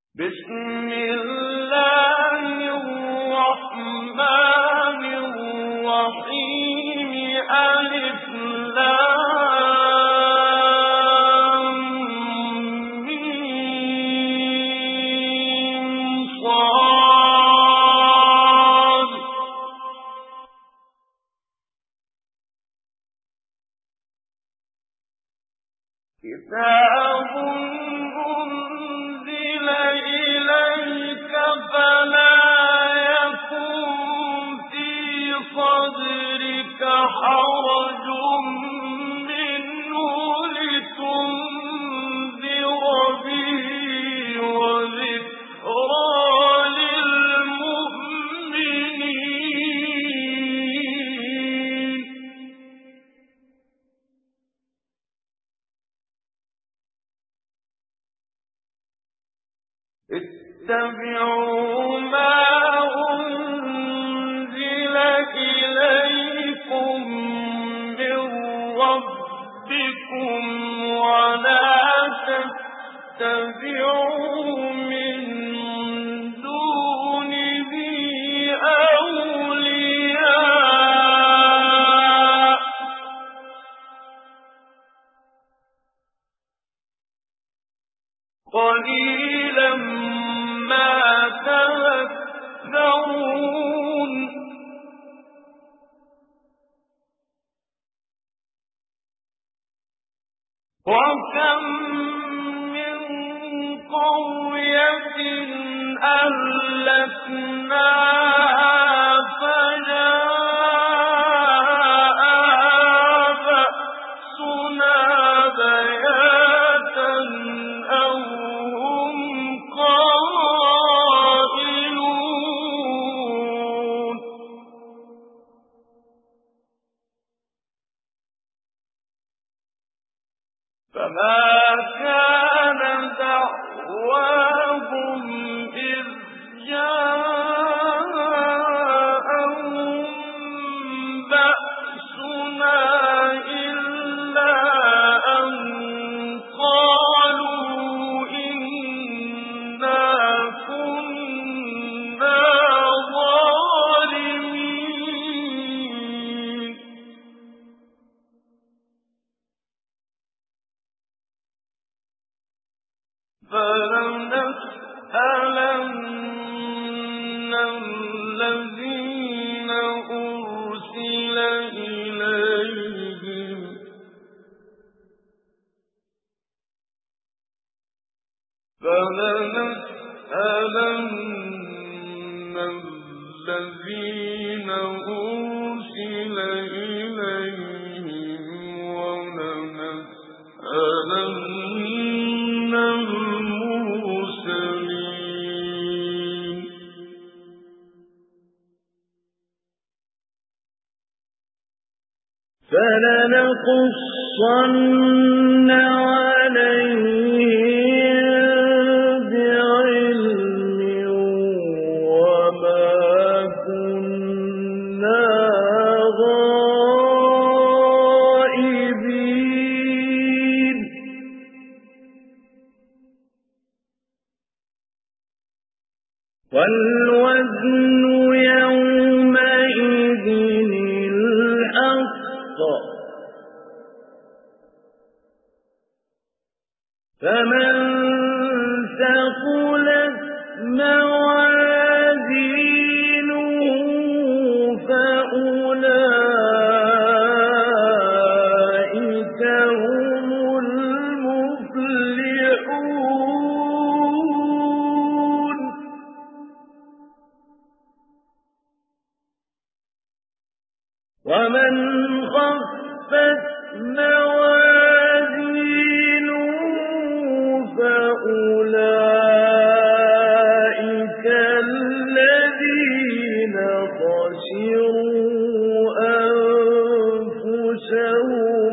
بسم الله الرحمن الرحيم ألف لام ميم صاد كتاب أنزل إليك فلا يكن في صدرك حرج منه لتنذر به وذكرى للمؤمنين اتبعوا ما أنزل إليكم من ربكم ولا تتبعوا من دونه أولياء قليلا ما تذكرون وكم من قرية أهلكناها فجاءها بأسنا بياتا أو هم قائلون فما كان دعواهم إذ جاءهم بأسنا إلا أن قالوا إنا كنا ظالمين فلنسألن الذين أرسل إليهم ولنسألن المرسلين فلنقصن عليهم بعلم وما كنا غائبين والوزن يومئذ الحق فمن ثقلت موازينه فأولئك هم المفلحون ومن خفت موازينه فأولئك الذين خسروا أنفسهم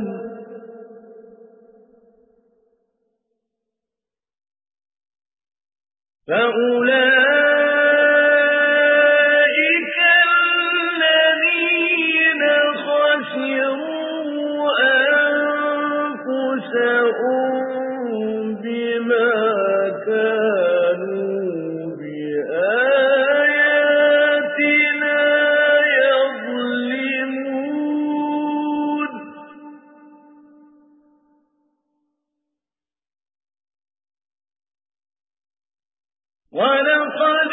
بما كانوا ولقد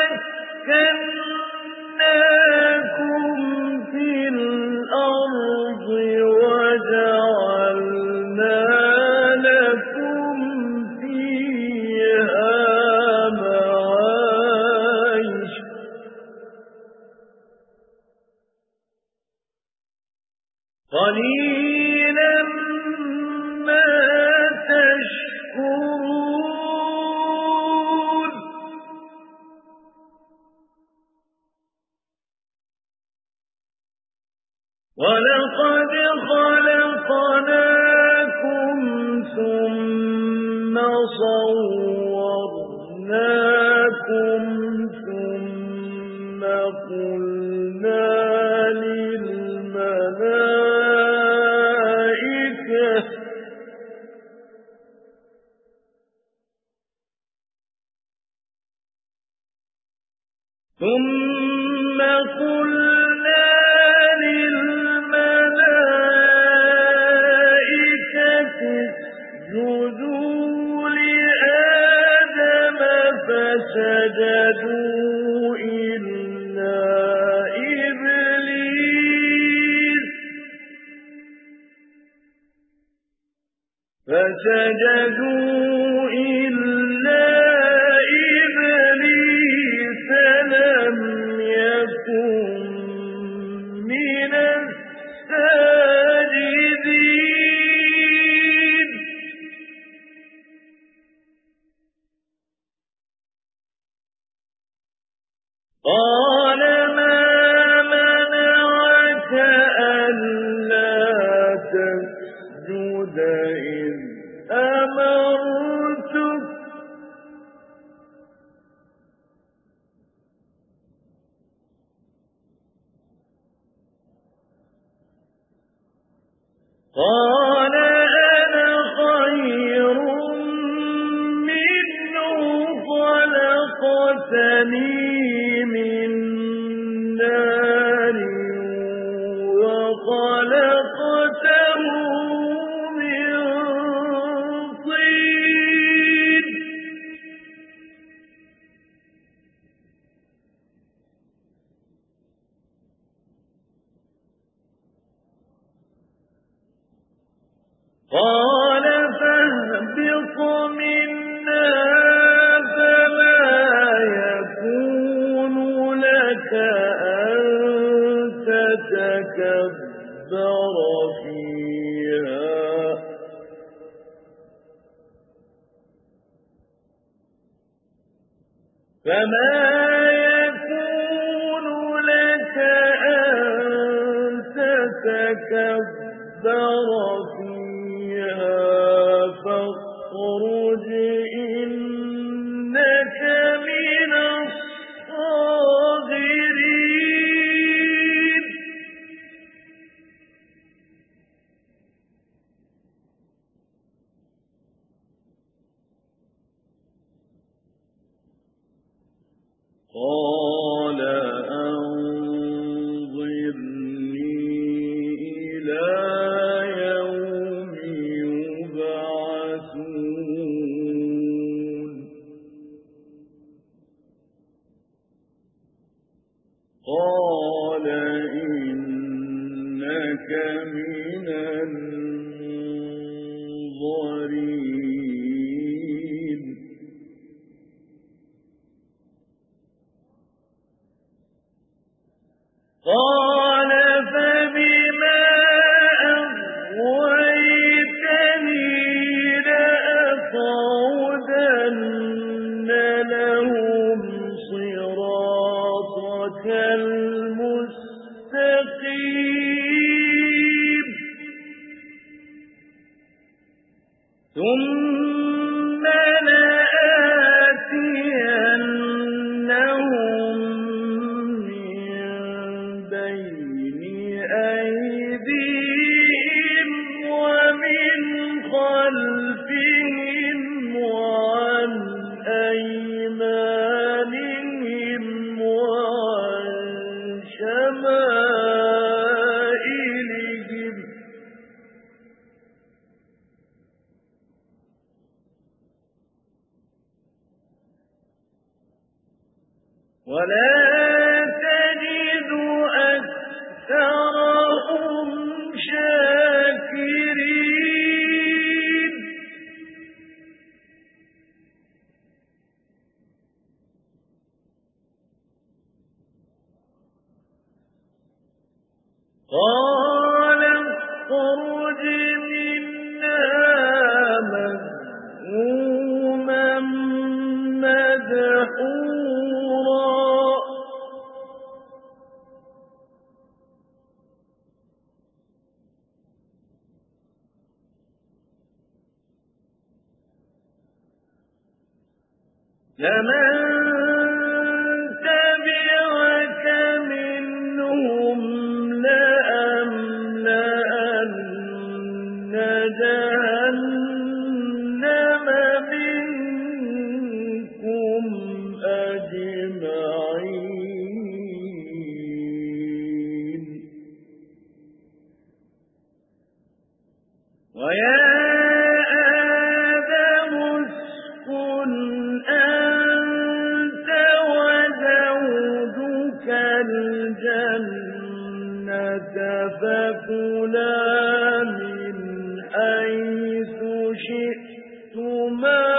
مكناكم في الأرض وجعلنا لكم فيها معايش قليلا ما تشكرون ولقد خلقناكم ثم صورناكم ثم قلنا للملائكة اسجدوا لآدم فسجدوا إلا إبليس لم يكن من الساجدين قال ما منعك ألا تسجد إذ أمرتك قال أنا خير منه خلقتني من نار وخلقته من طين قال فاهبط منها فما يكون لك أن تتكبر فيها فاخرج إنك من الصاغرين قال أنظرني إلى يوم يبعثون قال إنك من المنظرين قال فبما أغويتني لأقعدن لهم صراطك المستقيم ثم لآتينهم أيديهم ومن خلفهم وعن أيمانهم وعن شمائلهم ولا تجد أكثرهم شاكرين قال اخرج منها مذءوما مدحورا لمن تبعك منهم لأملأن جهنم منكم أجمعين ويا آدم اسكن أنت وزوجك الجنة فكلا من حيث شئتما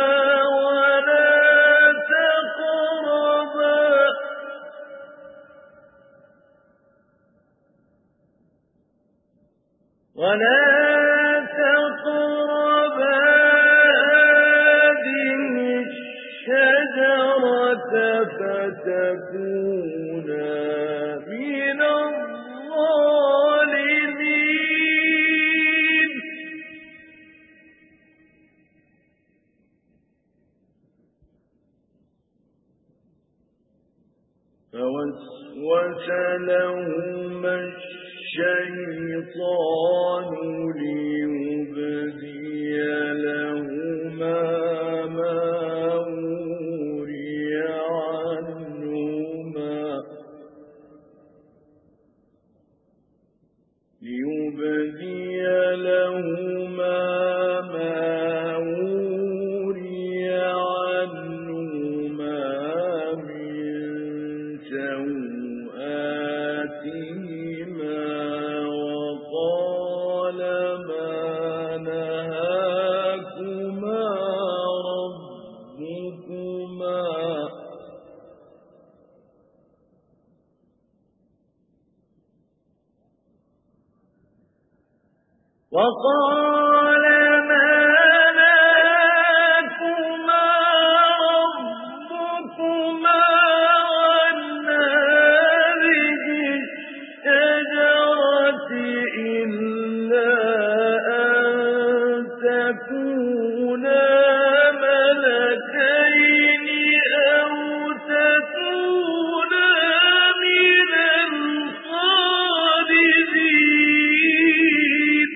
ولا تقربا هذه الشجرة فتكونا من الظالمين فوسوس لهما الشيطان ليبدي لهما ما وري عنهما من سوآتهما وقال ما نهاكما ربكما عن هذه الشجرة إلا أن تكونا ملكين أو تكونا من الخالدين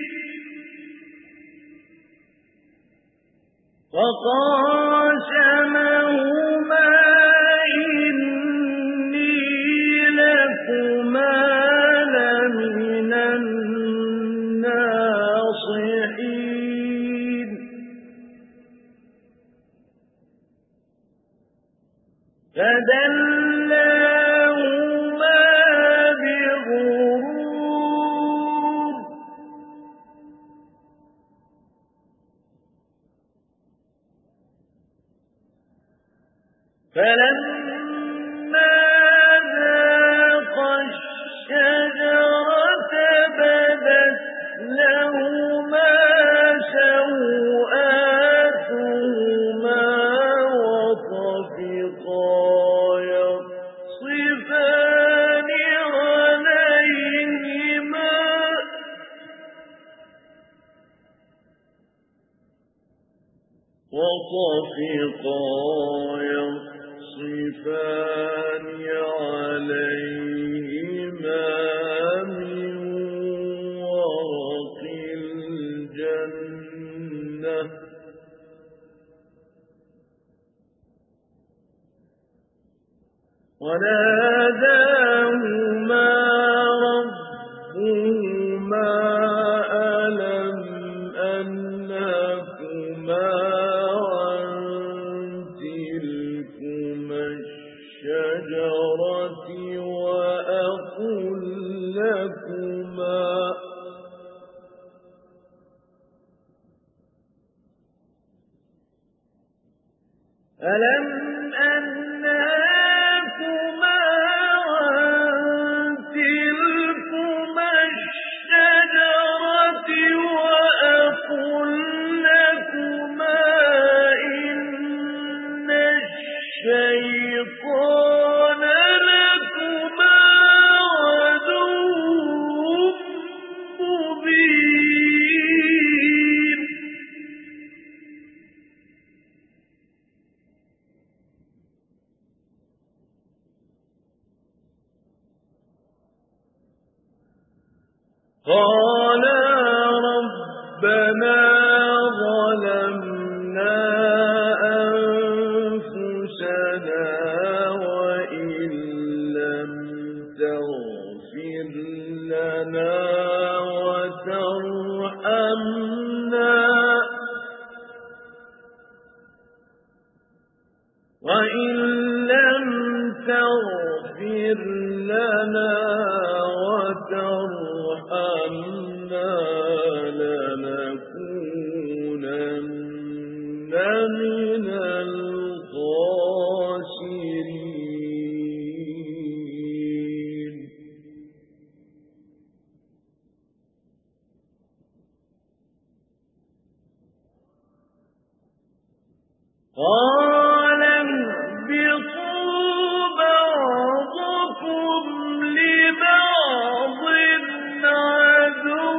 وقاسمهما إني لكما لمن الناصحين فدلاهما بغرور فلما ذاقا الشجرة بدت لهما سوآتهما وطفقا يخصفان عليهما من ورق الجنة وناداهما ربهما ألم أنهكما عن تلكما الشجرة ألم أنهاكما عن تلكما الشجرة وأقل لكما إن الشيطان لكما عدو مبين قالا ربنا ظلمنا أنفسنا وإن لم تغفر لنا وترحمنا لنكونن من الخاسرين قال اهبطوا بعضكم لبعض عدو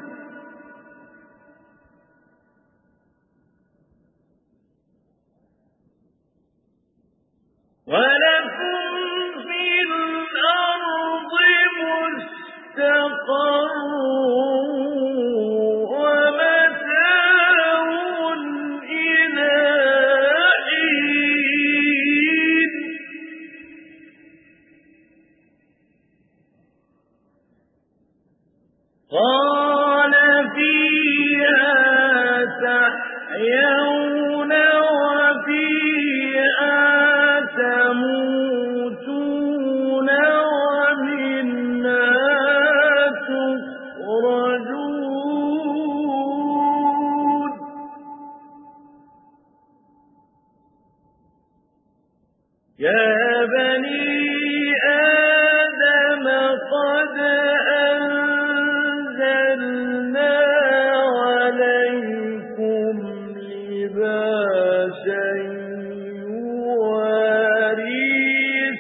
ولكم في الأرض مستقر ومتاع إلى حين قال فيها تحيون وفيها تموتون ومنها تخرجون يا بني آدم قد أنزلنا عليكم لباسا يواري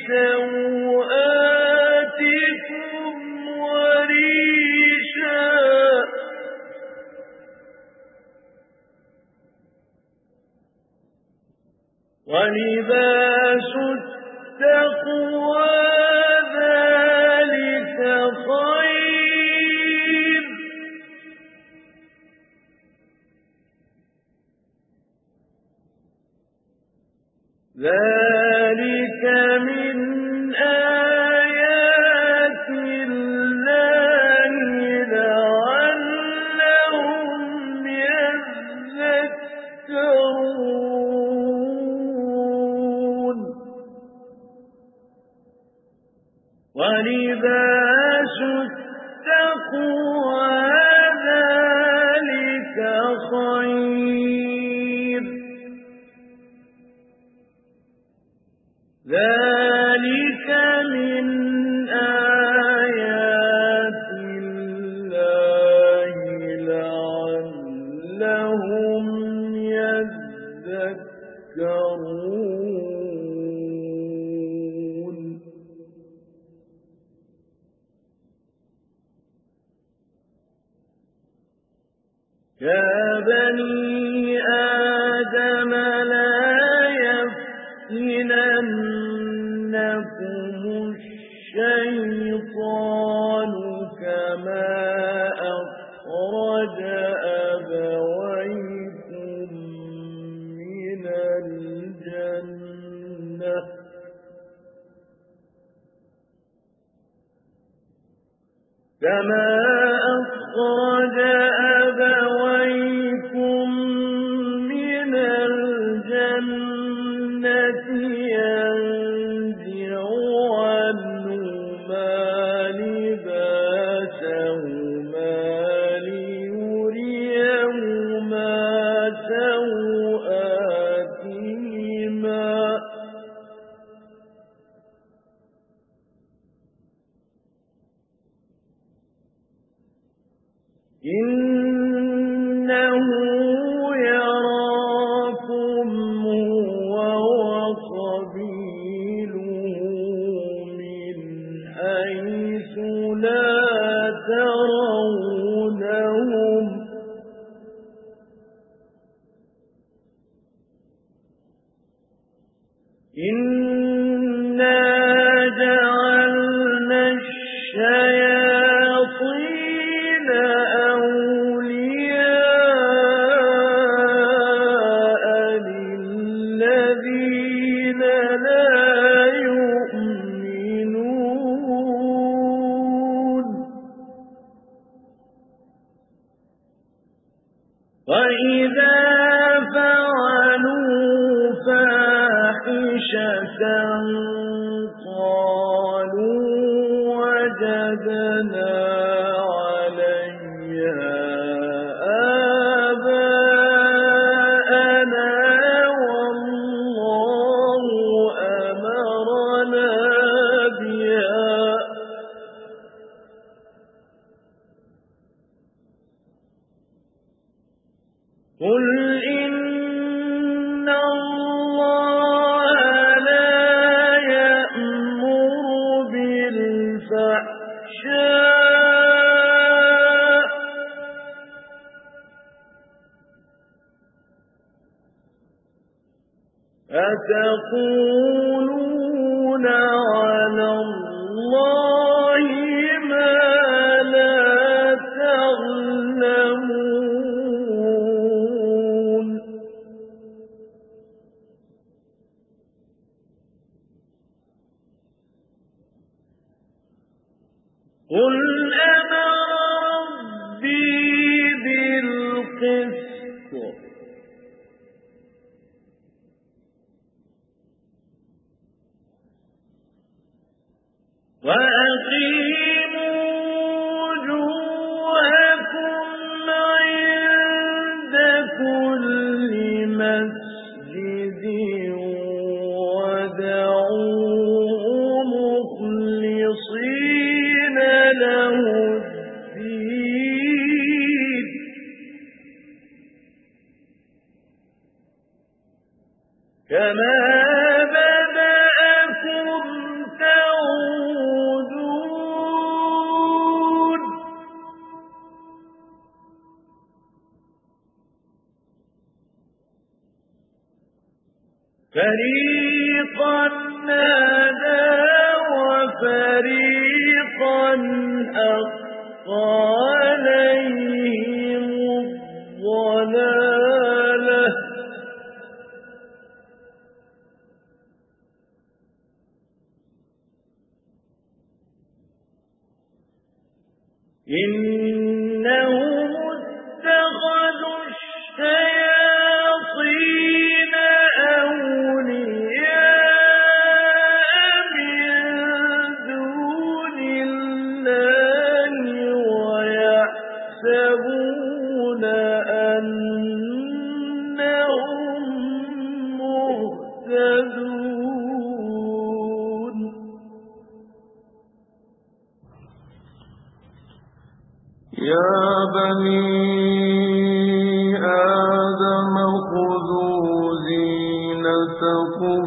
سوآتكم ولباس التقوى ذلك خير ذلك من آيات الله لعلهم يذكرون ولباس التقوى ذلك خير ذلك من آيات الله لعلهم يذكرون يا بني آدم لا يفتننكم الشيطان كما أخرج أبويكم من الجنة كما أخرج أبويكم من الجنة ينزع عنهما لباسهما ليريهما سوآتهما إنا جعلنا الشياطين أولياء للذين لا يؤمنون وإذا فعلوا فاحشة قالوا وجدنا عليها آباءنا والله أمرنا بها قل إن الله لا يأمر بالفحشاء أتقولون على الله ما لا تعلمون قل أمر ربي بالقسط وأقيموا وجوهكم عند كل مسجد ودعوه مخلصين له الدين كما بدأكم تعودون فريقا هدى وفريقا حق عليهم الضلالة إنهم اتخذوا الشياطين أولياء من دون الله ويحسبون أنهم مهتدون يا بني آدم خذوا زينتكم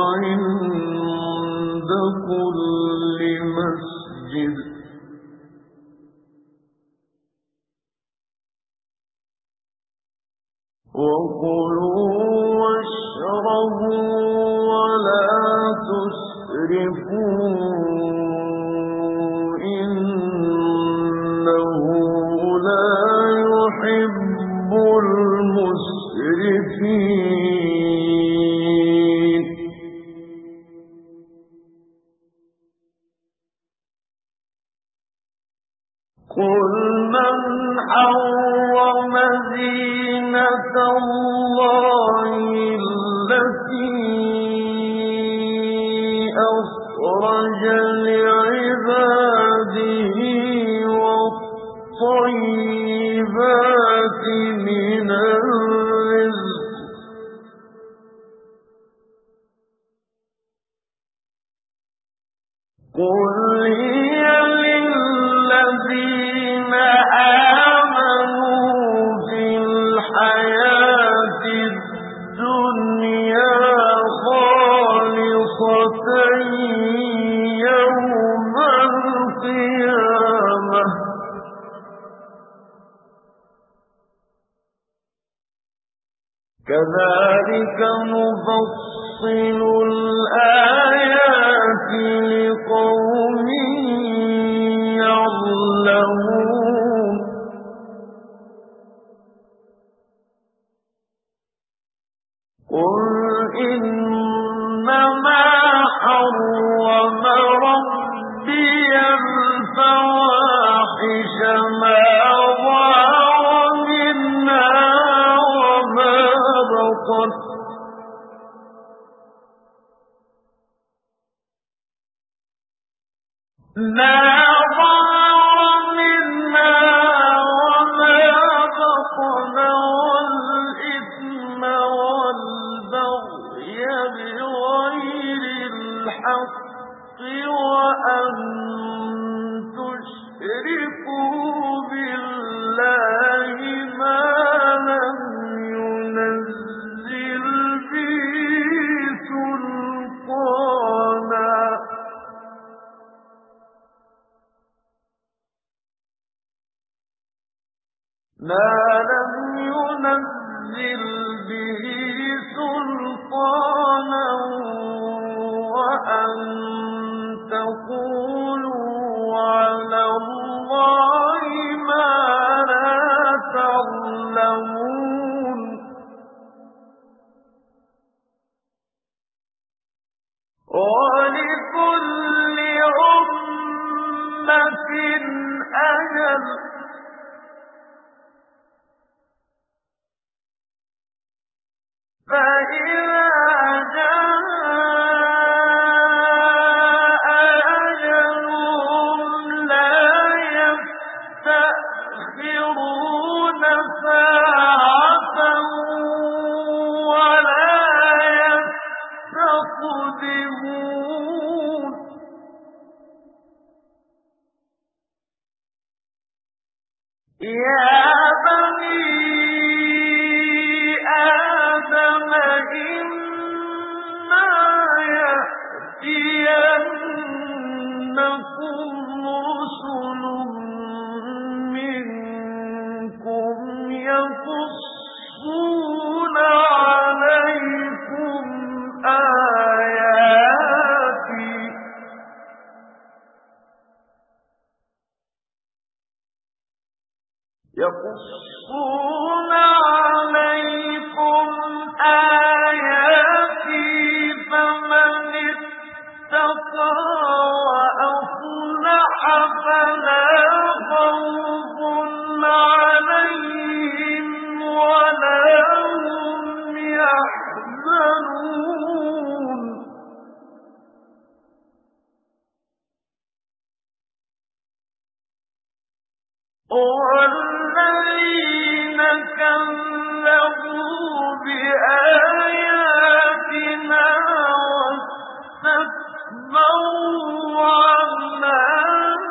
عند كل مسجد وكلوا واشربوا ولا تسرفوا إنه لا يحب المسرفين قل من حرم زينة الله التي أخرج لعباده والطيبات من الرزق قل هي للذين آمنوا في الحياة الدنيا خالصة يوم القيامة كذلك نفصل الْآيَاتِ لِقَوْمٍ يَعْلَمُونَ قُلْ إِنَّمَا حَرَّمَ رَبِّيَ الْفَوَاحِشَ مَا ظَهَرَ مِنْهَا وَمَا بَطَنَ وَالْإِثْمَ وَالْبَغْيَ بِغَيْرِ الْحَقِّ وَأَن تُشْرِكُوا بِاللَّهِ مَا لَمْ يُنَزِّلْ بِهِ سُلْطَانًا وَأَن تَقُولُوا عَلَى اللَّهِ مَا لَا تَعْلَمُونَ وَلِكُلِّ أُمَّةٍ أَجَلٌ ۖ فَإِذَا جَاءَ أَجَلُهُمْ لَا يَسْتَأْخِرُونَ سَاعَةً وَلَا يَسْتَقْدِمُونَ يَا بَنِي آدَمَ إِمَّا يَأْتِيَنَّكُمْ رُسُلٌ مِّنكُمْ يَقُصُّونَ عَلَيْكُمْ آيَاتِي فَمَنِ اتَّقَىٰ وَأَصْلَحَ فَلَا خَوْفٌ عَلَيْهِمْ وَلَا هُمْ يَحْزَنُونَ وَالَّذِينَ كَذَّبُوا بِآيَاتِنَا وَاسْتَكْبَرُوا عَنْهَا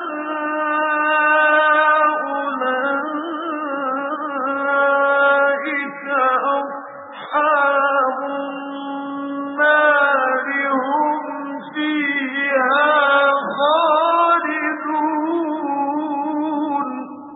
أُولَٰئِكَ أَصْحَابُ النَّارِ ۖ هُمْ فِيهَا خَالِدُونَ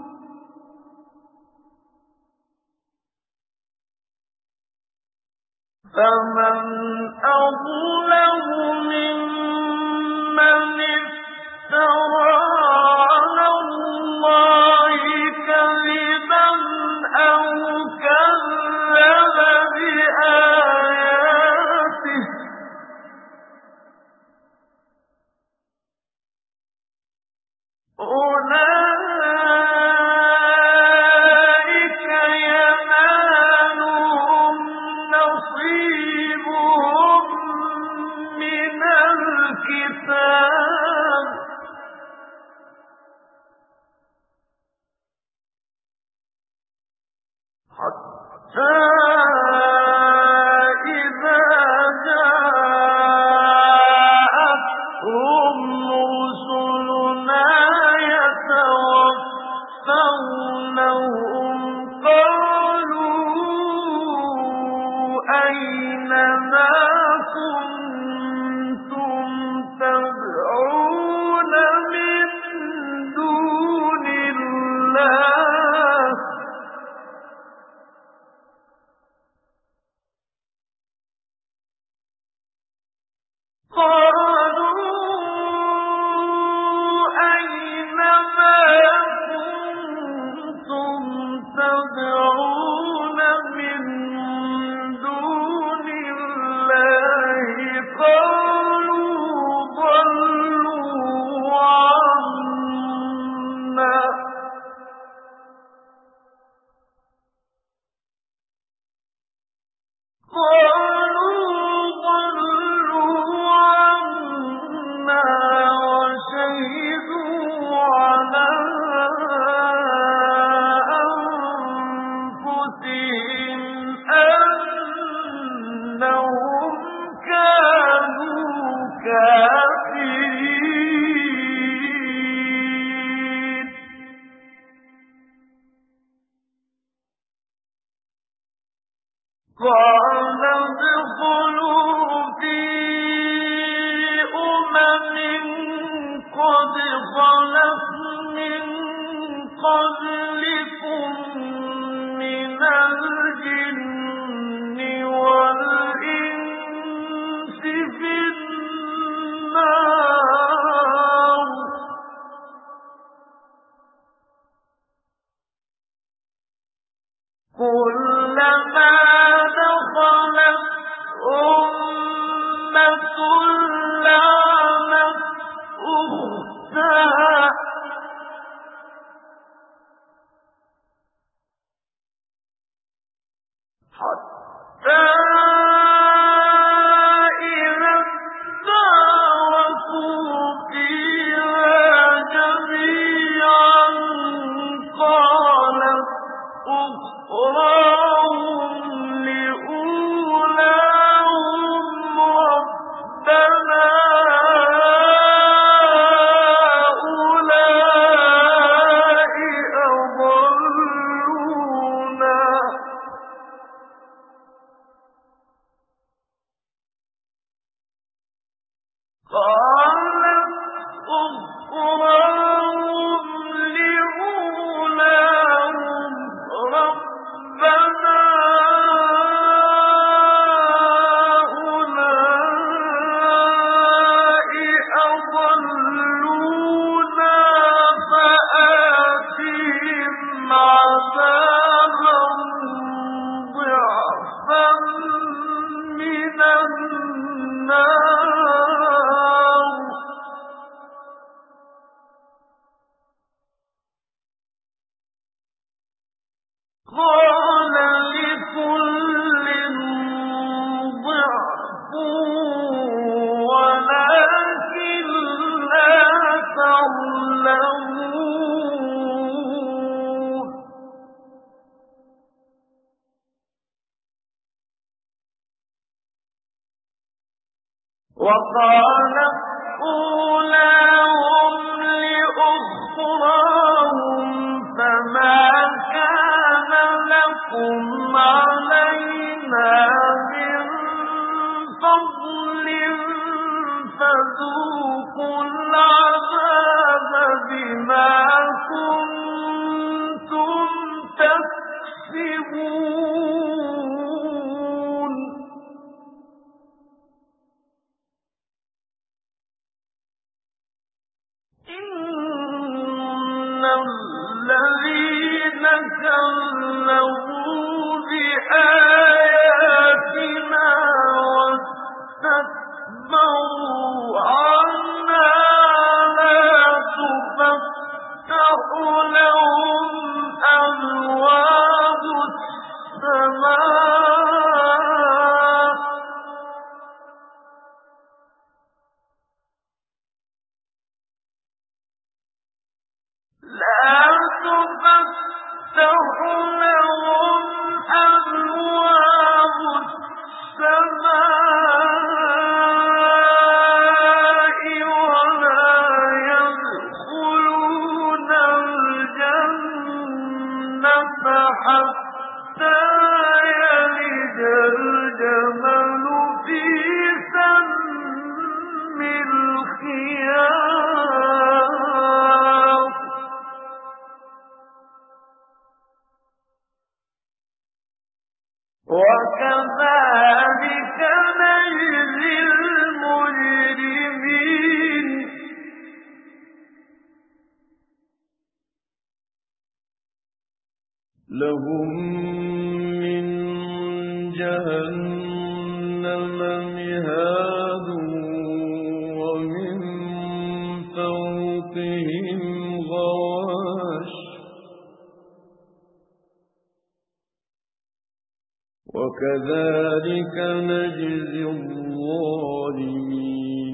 فَمَنْ أَظْلَمُ مِمَّنِ افْتَرَىٰ عَلَى اللَّهِ كَذِبًا أَوْ كَذَّبَ بِآيَاتِهِ ۚ أُولَٰئِكَ يَنَالُهُمْ نَصِيبُهُم مِّنَ قالوا أين ما كنتم تدعون من دون الله قالوا ضلوا عنا وشهدوا على أنفسهم أنهم كانوا كافرين قال ادخلوا في قد خلت من قبلكم من الجن والإنس في النار كلما دخلت أمة لعنت أختها حتى إذا اداركوا فيها جميعا قالت أخراهم لأولاهم ربنا قال لكل ضعف ولكن لا تعلمون وقالت أولاهم لأخراهم فما كان لكم علينا من فضل فذوقوا العذاب بما كنتم تكسبون إن الذين كذبوا بآياتنا واستكبروا عنها لا تفتح لهم أبواب السماء لا تفتح لهم أبواب وكذلك نجزي الظالمين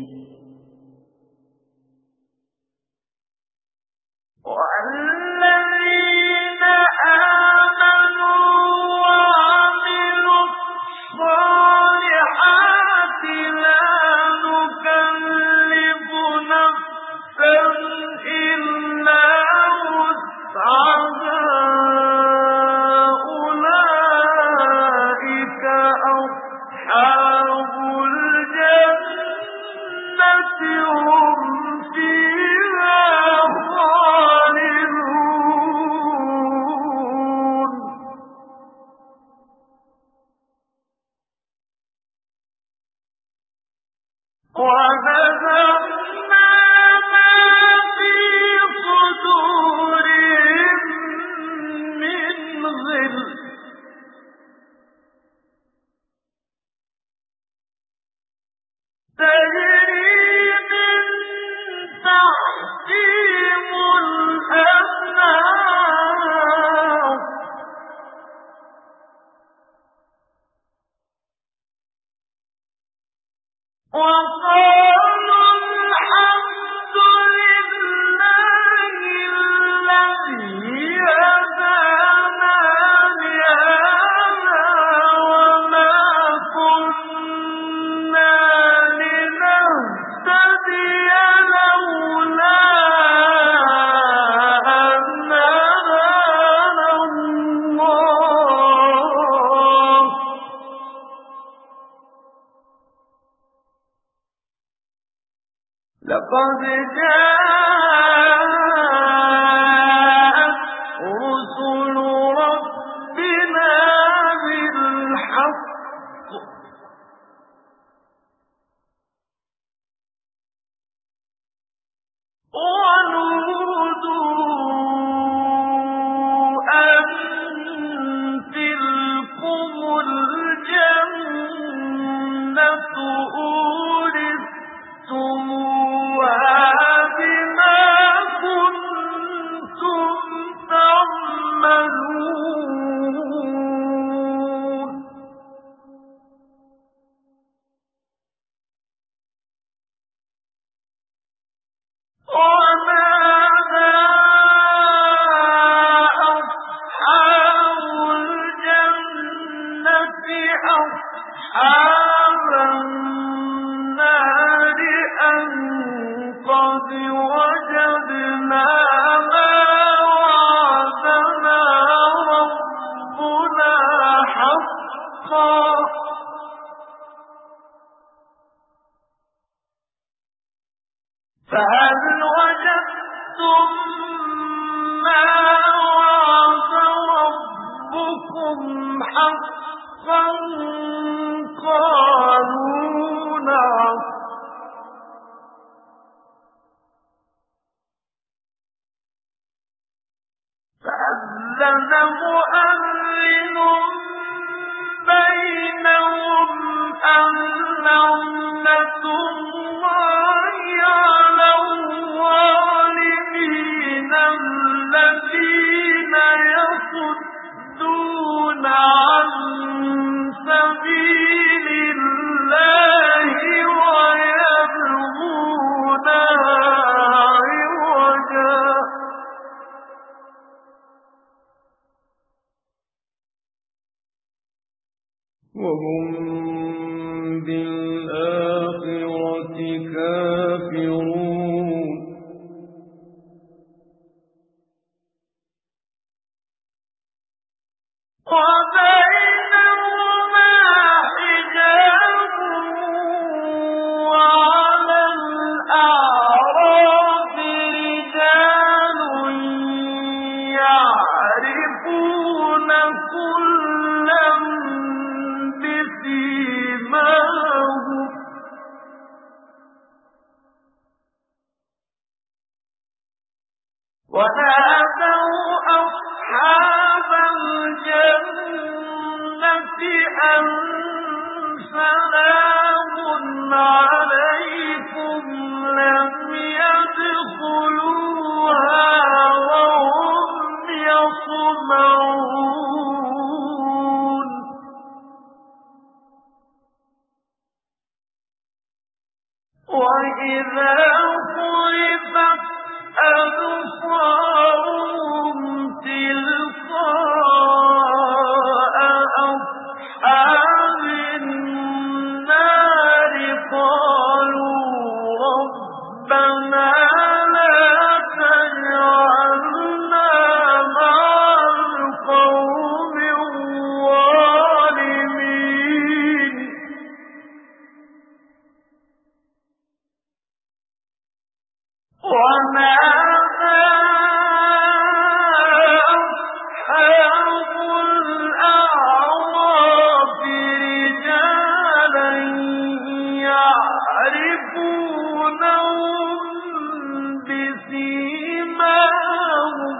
والذين آمنوا وعملوا الصالحات لا نكلف نفسا إلا وسعها أولئك أصحاب الجنة هم فيها خالدون ونزعنا ما في صدورهم من غل تجري من تحتهم الأنهار وقالوا الحمد لله الذي هدانا لهذا وما كنا لنهتدي لولا أن هدانا الله لقد جاءت رسل ربنا بالحق ونودوا أن تلكم الجنة أورثتموها بما كنتم تعملون ونادى أصحاب الجنة أصحاب النار أن قد وجدنا ما وعدنا ربنا حقا فهل وجدتم ما وعد ربكم حقا قالوا نعم فأذن مؤذن بينهم أن لعنة الله على الظالمين الذين يصدون عن سبيل الله ويبغونها عوجا وهم بالآخرة كافرون وبينهما حجاب وعلى الأعراف رجال يعرفون كلا بسيماهم ونادوا أصحاب الجنة أن سلام عليكم لم يدخلوها وهم يطمعون وإذا صرفت أبصارهم تلقاء أصحاب النار قالوا ربنا لا تجعلنا مع القوم الظالمين ونادى أصحاب الأعراف رجالا يعرفونهم بسيماهم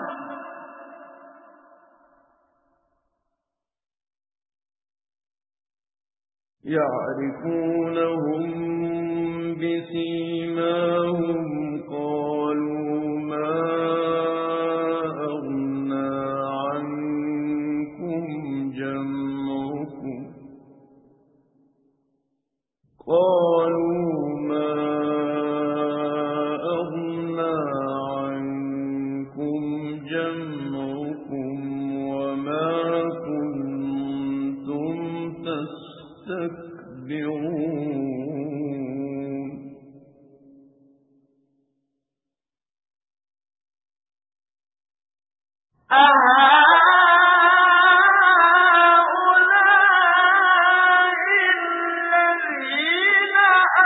قالوا ما أغنى عنكم جمعكم وما كنتم تستكبرون أهؤلاء الذين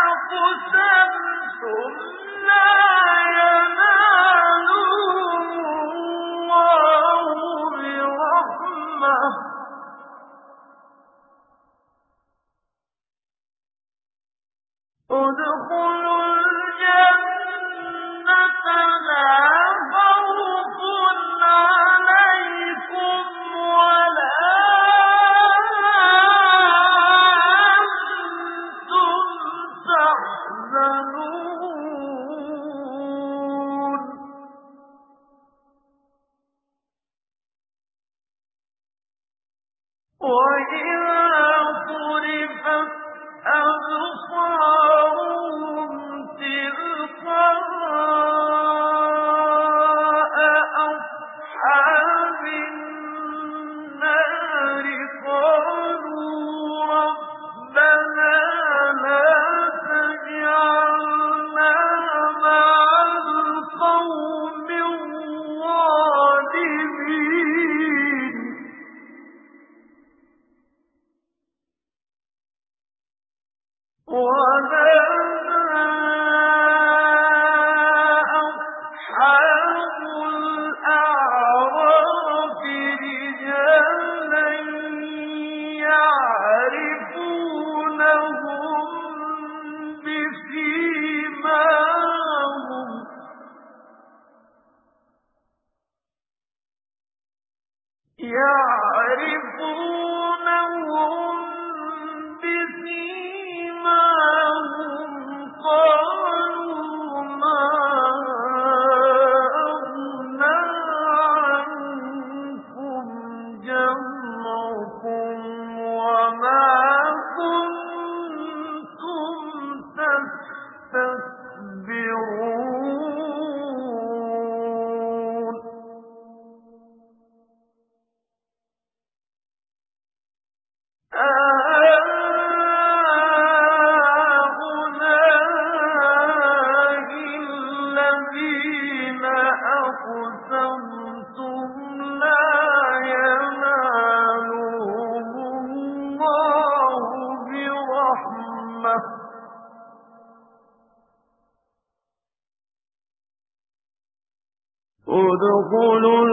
أقسمتم لا ينالهم الله برحمة ادخلوا الجنة لا خوف عليكم ولا أنتم تحزنون وإذا صرفت أبصارهم تلقاء أصحاب النار قالوا ربنا لا تجعلنا مع القوم الظالمين ونادى أصحاب الأعراف رجالا يعرفونهم بسيماهم قالوا ما أغنى عنكم جمعكم وما كنتم تستكبرون هؤلاء الذين أقسمتم لا ينالهم الله برحمة ادخلوا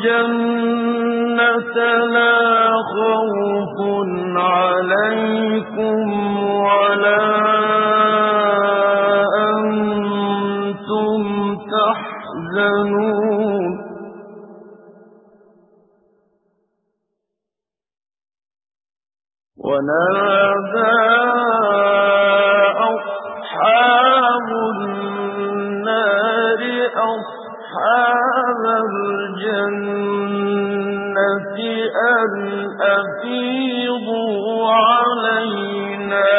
الجنة لا خوف عليكم ولا أنتم تحزنون ونادى أصحاب النار أصحاب الجنة أن أفيضوا علينا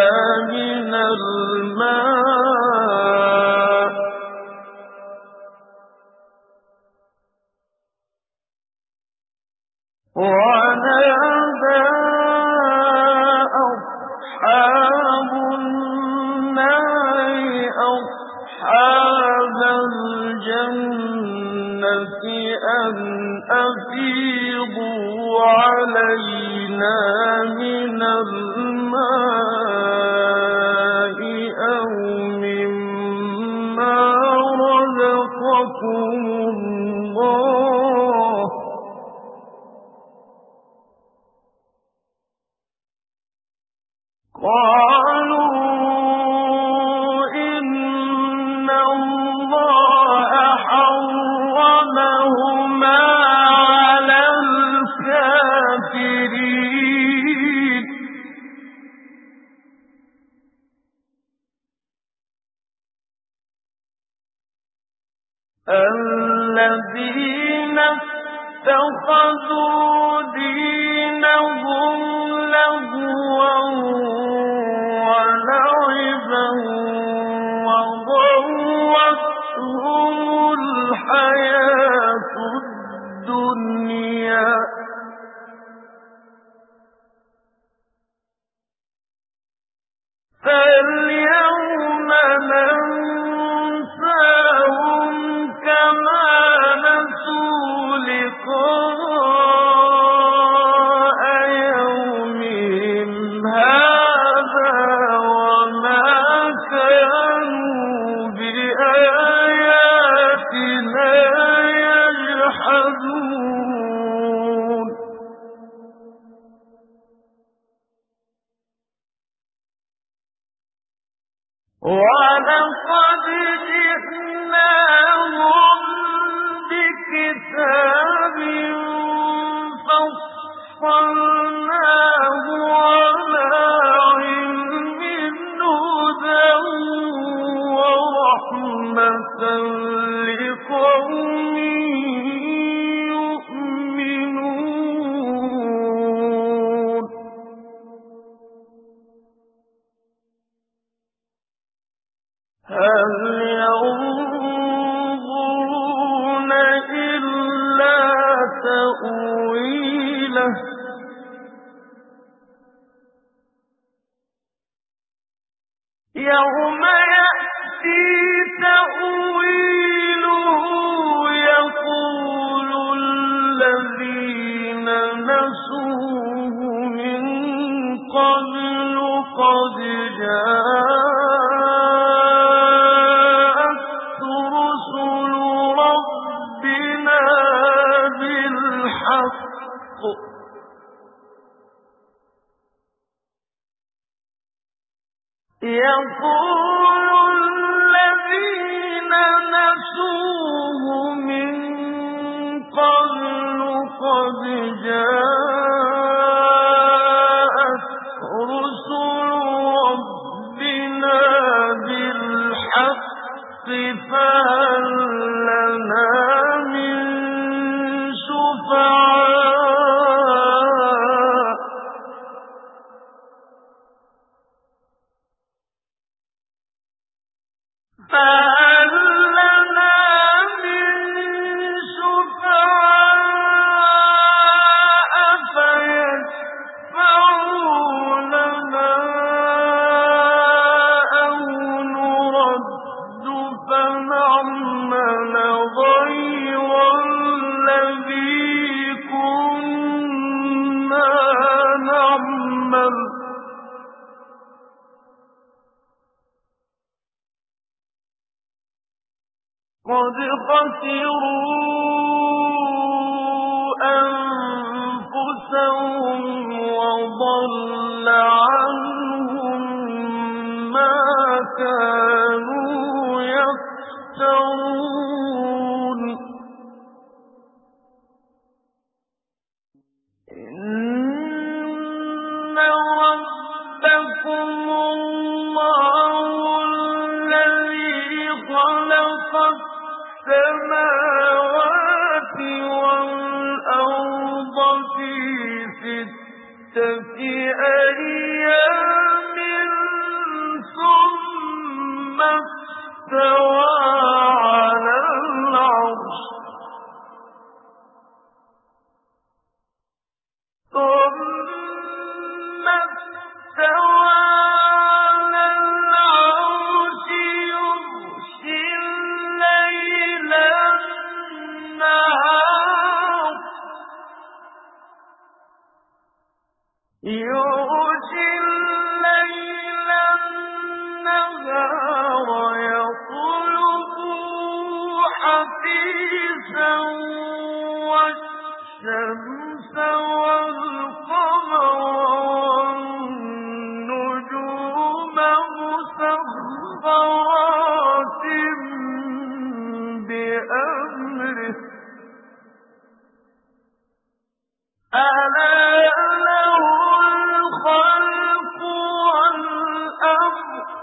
علينا من الماء أو مما رزقكم الله قالوا إن الله حرمهما على الكافرين الذين اتخذوا دينهم لهوا ولعبا وغرتهم الحياة الدنيا فاليوم ننساهم كما نسوا لقاء يومهم هذا وما كانوا بآياتنا يجحدون ولقد جئناهم بكتاب فصلناه على علم هدى ورحمة لقوم يؤمنون هل ينظرون إلا تأويله يوم يأتي تأويله يقول الذين نسوه من قبل قد جاءت رسل ربنا بالحق يقول الذين نسوه من قبل قد جاءت رسل ربنا بالحق فهل لنا من شفعاء فهل لنا من شفعاء فيشفعوا لنا أو نرد فنعمل غير الذي كنا نعمل قد خسروا أنفسهم وضل عنهم ما كانوا يفترون إن ربكم الله الذي خلق السماوات والأرض في 6 أيام ثم استوى على العرش ثم استوى على العرش يغشي الليل النهار يغشي الليل النهار يطلبه حثيثا والشمس والقمر والنجوم مسخرات بأمره ألا له الخلق والأمر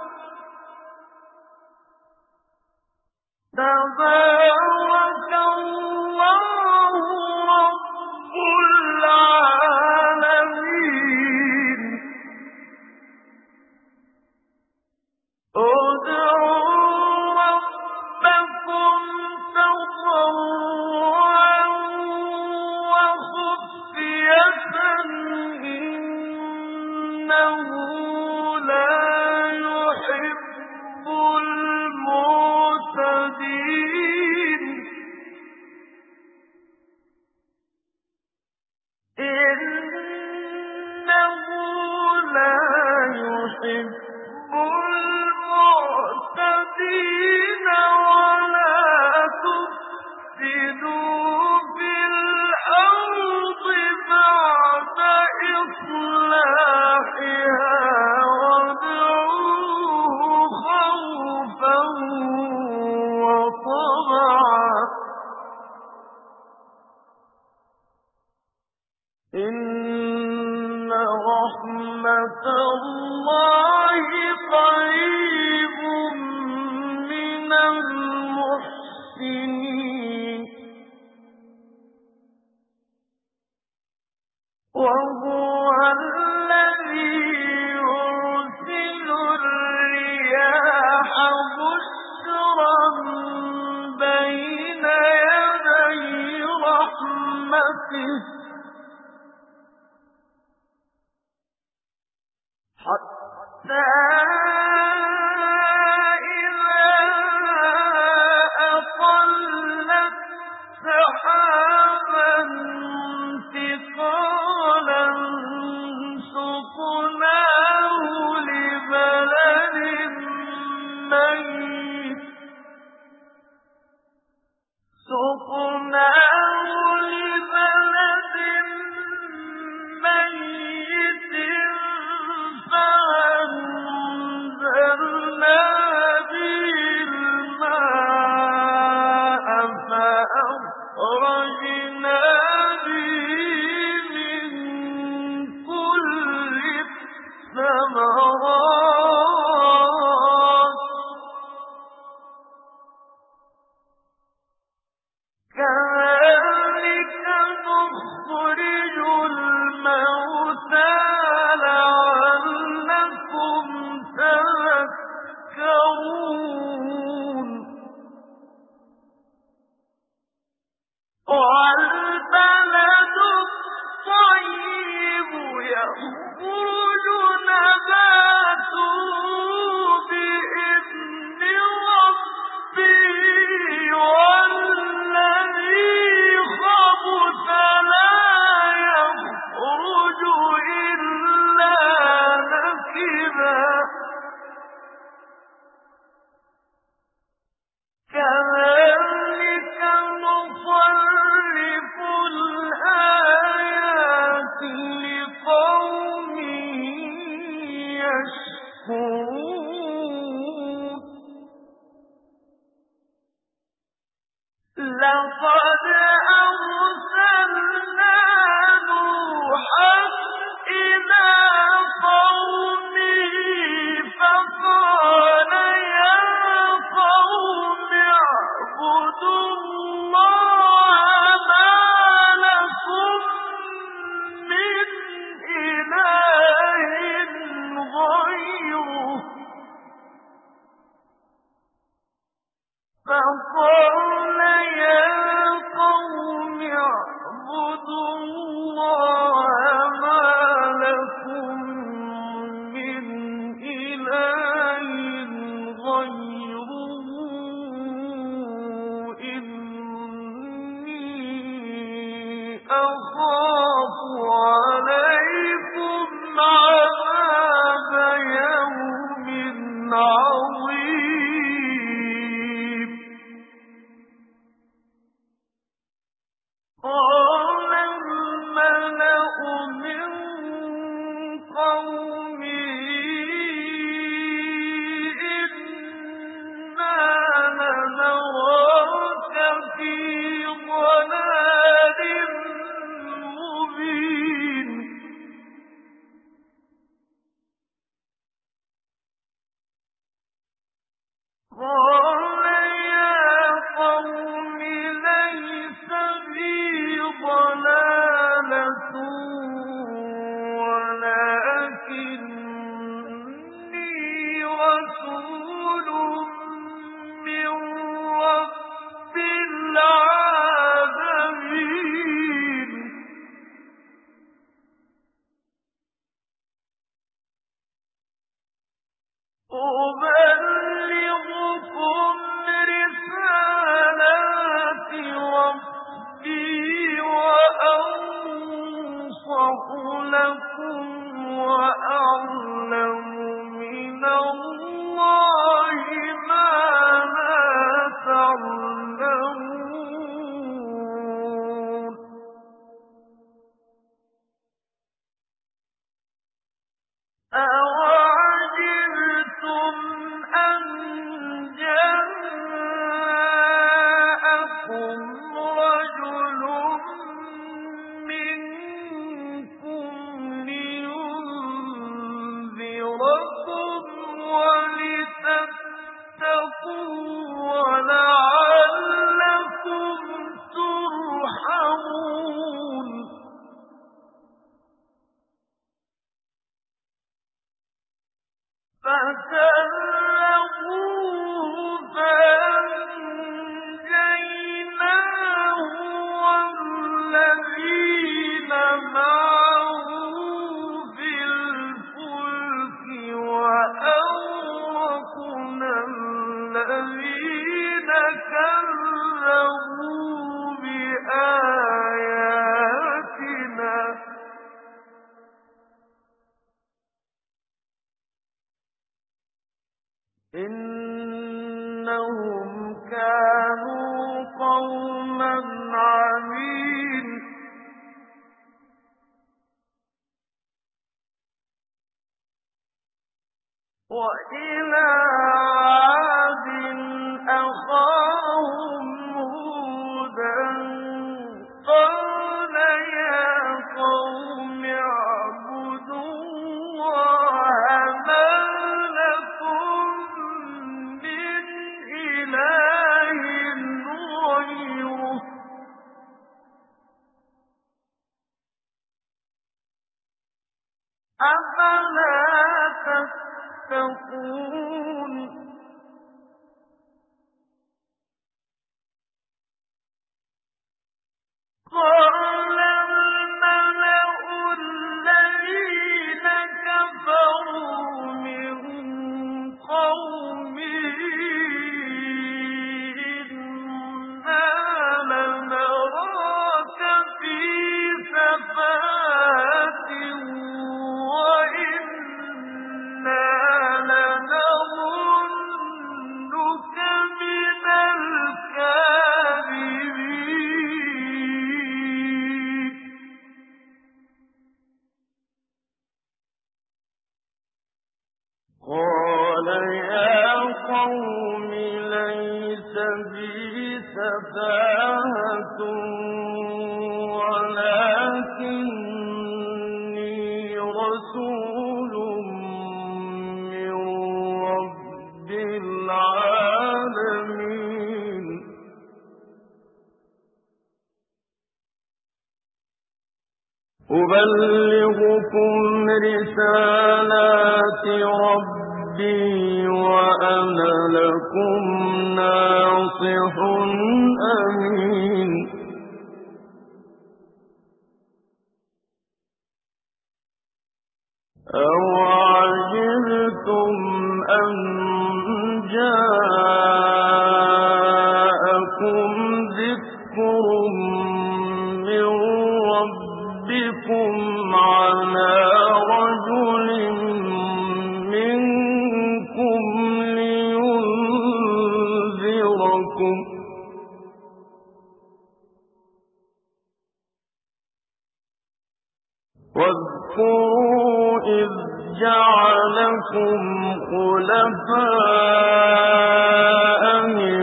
تبارك الله رب العالمين ادعوا ربكم تضرعا وخفية إنه لا يحب المعتدين إنه لا يحب المعتدين ولا تفسدوا في الأرض بعد إصلاحها وادعوه خوفا وطمعا إن رحمة الله قريب من المحسنين وهو الذي يرسل الرياح بشرا بين يدي رحمته حتى إذا أقلت سحابا ثقالا سقناه لبلد ميت فأنزلنا به الماء فأخرجنا به من كل الثمرات كذلك نخرج الموتى لعلكم تذكرون والبلد الطيب يخرج نباته بإذن ربه والذي خبث لا يخرج إلا نكدا كذلك نصرف الآيات لقوم يشكرون لقد أرسلنا نوحا إلى قومه فقال يا قوم اعبدوا الله ما لكم من إله غيره فقال يا قوم اعبدوا الله ما لكم من إله غيره إني أخاف عليكم عظيم قال الملأ من قومه إنا لنراك في ضلال مبين قال يا قوم ليس بي ضلالة ولكني رسول من رب العالمين أبلغكم رسالات ربي وأنصح لكم وأعلم من الله ما لا تعلمون أَوَعَجِبْتُمْ أَن جَاءَكُمْ رَجُلٌ مِّنكُمْ لِيُنذِرَكُمْ وَلِتَتَّقُوا وَلَعَلَّكُمْ تُرْحَمُونَ فَكَذَّبُوهُ فَأَنجَيْنَاهُ وَالَّذِينَ مَعَهُ فِي الْفُلْكِ وَأَغْرَقْنَا الَّذِينَ كَذَّبُوا بِآيَاتِنَا إِنَّهُمْ كَانُوا قَوْمًا عَمِينَ وَإِلَىٰ عَادٍ أَخَاهُمْ هُودًا قَالَ يَا قَوْمِ اعْبُدُوا اللَّهَ مَا لَكُم مِّنْ إِلَٰهٍ غَيْرُهُ أَفَلَا تَتَّقُونَ قَالَ الْمَلَأُ الَّذِينَ كَفَرُوا مِن قَوْمِهِ إِنَّا لَنَرَاكَ فِي سَفَاهَةٍ وَإِنَّا لَنَظُنُّكَ مِنَ الْكَاذِبِينَ قَالَ يَا قَوْمِ لَيْسَ بِي سَفَاهَةٌ وَلَكِنِّي رَسُولٌ مِّن رَّبِّ الْعَالَمِينَ أُبَلِّغُكُمْ رِسَالَاتِ رَبِّي وَأَنَا لَكُمْ نَاصِحٌ أَمِينٌ أَوَعَجِبْتُمْ أَن جَاءَكُمْ ذِكْرٌ مِّن رَّبِّكُمْ عَلَىٰ رَجُلٍ مِّنكُمْ جعلكم خلفاء من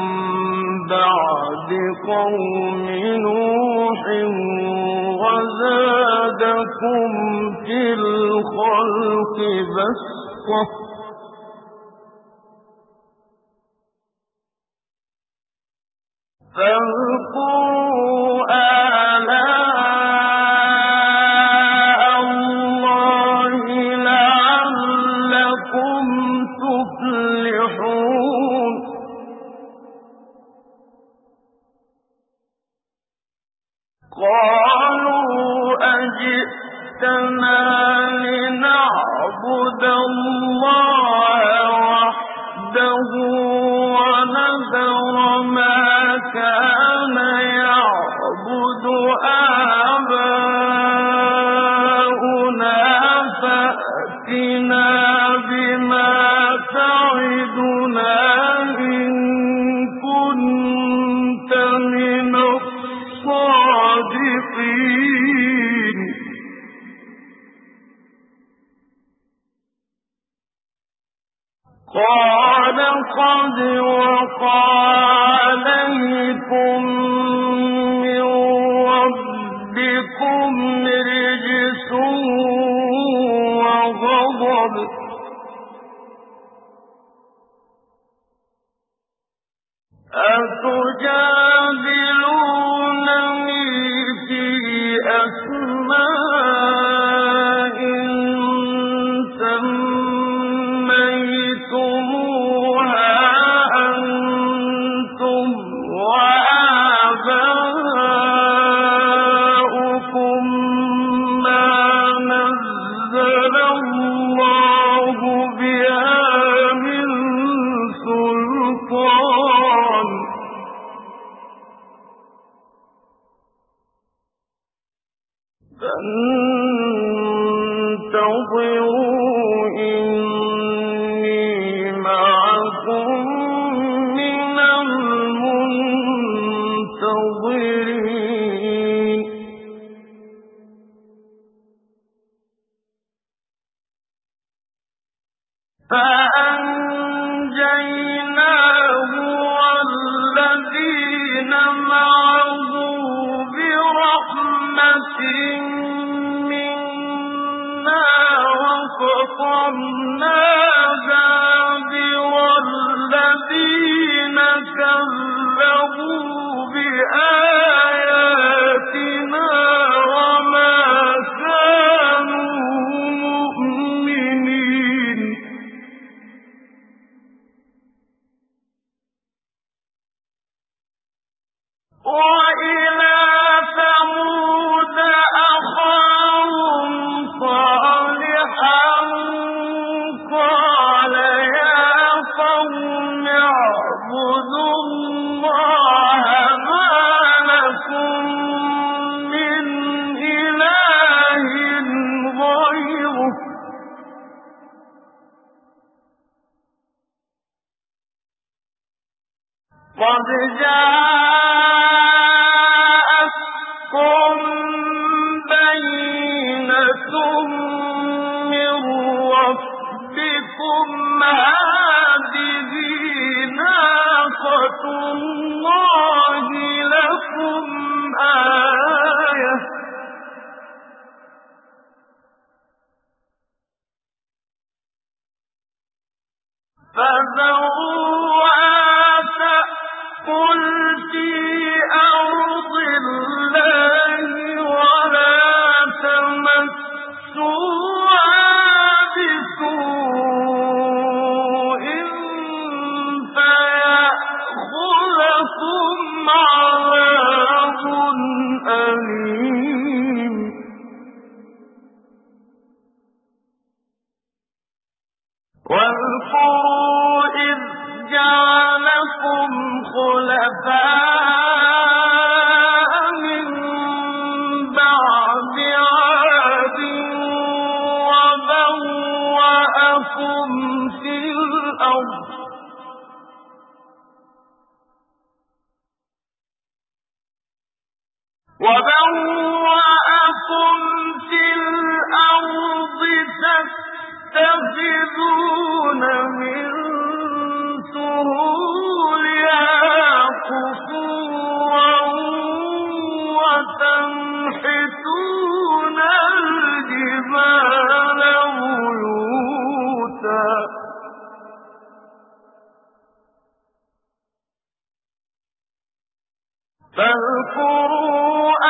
بعد قوم نوح وزادكم في الخلق بسطة فاذكروا آلاء الله لعلكم تفلحون قالوا أجئتنا لنعبد الله وحده ونذر ما كان يعبد آباؤنا فأتنا بما تعدنا إن كنت من الصادقين قال قد وقع عليكم من ربكم رجس وغضب أتجادلونني في أسماء سميتموها أنتم وآباؤكم ما نزل الله بها من سلطان فانتظروا إني معكم من المنتظرين فأنجيناه والذين معه برحمة منا وقطعنا دابر الذين كذبوا بآياتنا وما كانوا مؤمنين وإلى ثمود أخاهم صالحا قال يا قوم اعبدوا الله ما لكم من إله غيره قد جاءتكم بينة من ربكم هذه ناقة الله لكم آية فذروها تأكل في أرض الله ولا تمسوها بسوء فيأخذكم عذاب أليم واذكروا إذ جعلكم خلفاء من بعد عاد وبوأكم في الأرض تستووا تتخذون من سهولها قصورا وتنحتون الجبال بيوتا فاذكروا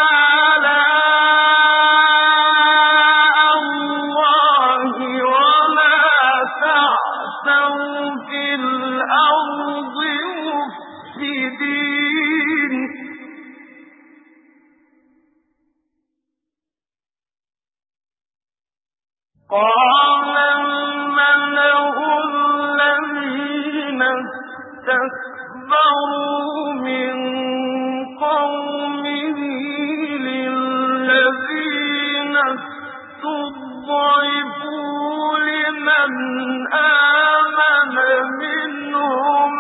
آلاء الله ولا تعثوا في الأرض مفسدين قال الملأ الذين استكبروا من قومه للذين استضعفوا لمن آمن منهم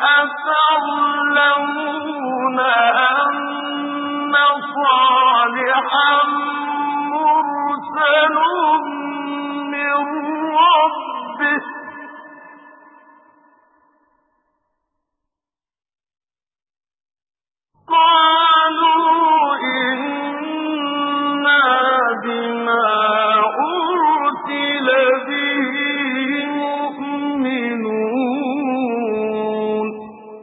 أتعلمون أن صالحا مرسل من ربه قالوا إنا بما أرسل به مؤمنون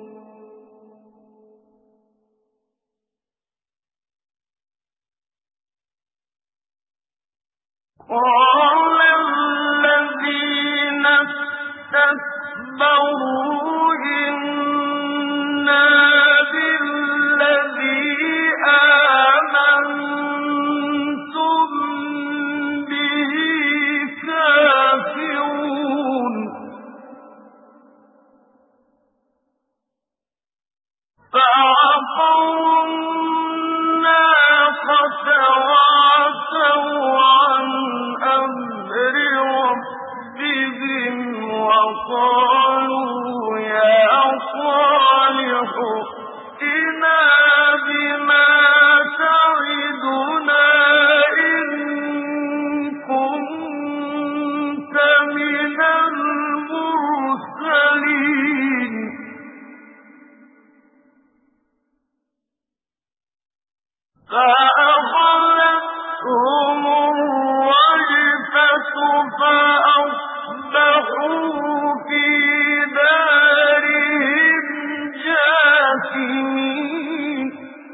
قال الذين استكبروا إنا بالذي آمنتم به كافرون فعقروا الناقة وعتوا عن أمر ربهم وقالوا يا صالح ائتنا بما تعدنا إن كنت من المرسلين فأخذتهم الرجفة فأصبحوا في دارهم جاثمين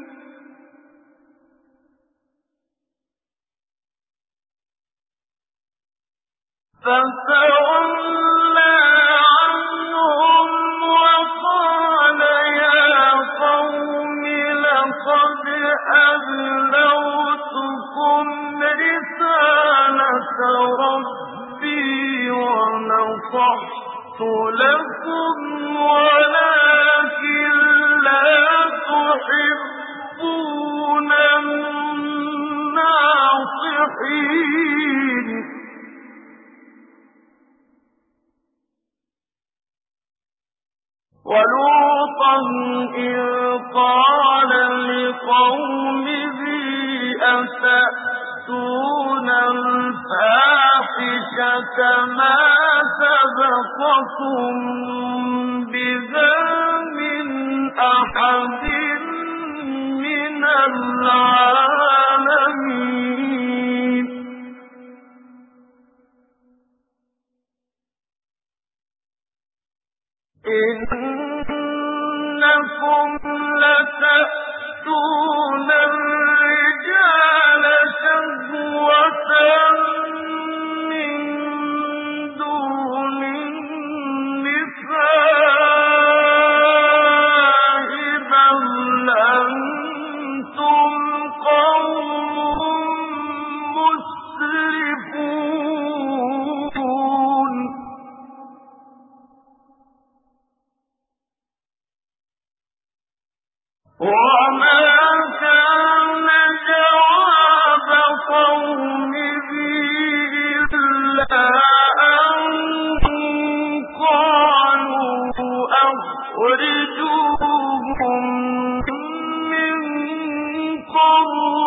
فتولى عنهم وقال يا قوم لقد أبلغتكم رسالة ربي ونصحت لكم ولكن لا تحبون الناصحين ولوطا إذ قال لقومه أتأتون الفاحشة ما سبقكم بها من أحد من العالمين إنكم لتأتون الرجال شهوة من دون النساء بل أنتم قوم مسرفون وما كان جواب قومه إلا أن قالوا أخرجوهم من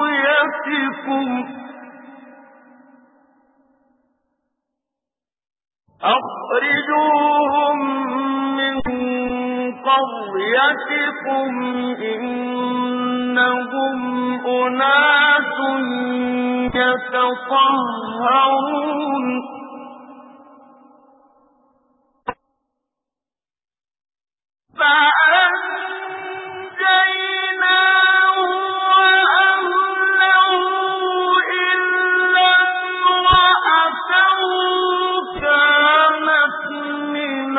قريتكم أخرجوهم من قريتكم إنهم أناس يتطهرون فأنجيناه وأهله إلا امرأته كانت من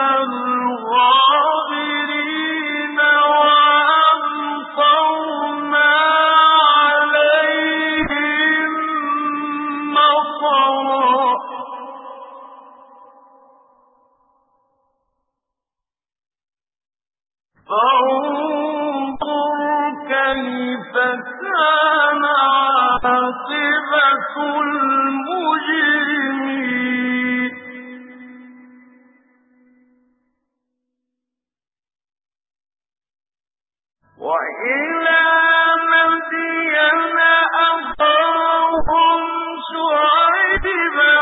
الغابرين وأمطرنا عليهم مطرا فانظر كيف كان عاقبة المجرمين وإلى مدين أخاهم شعيبا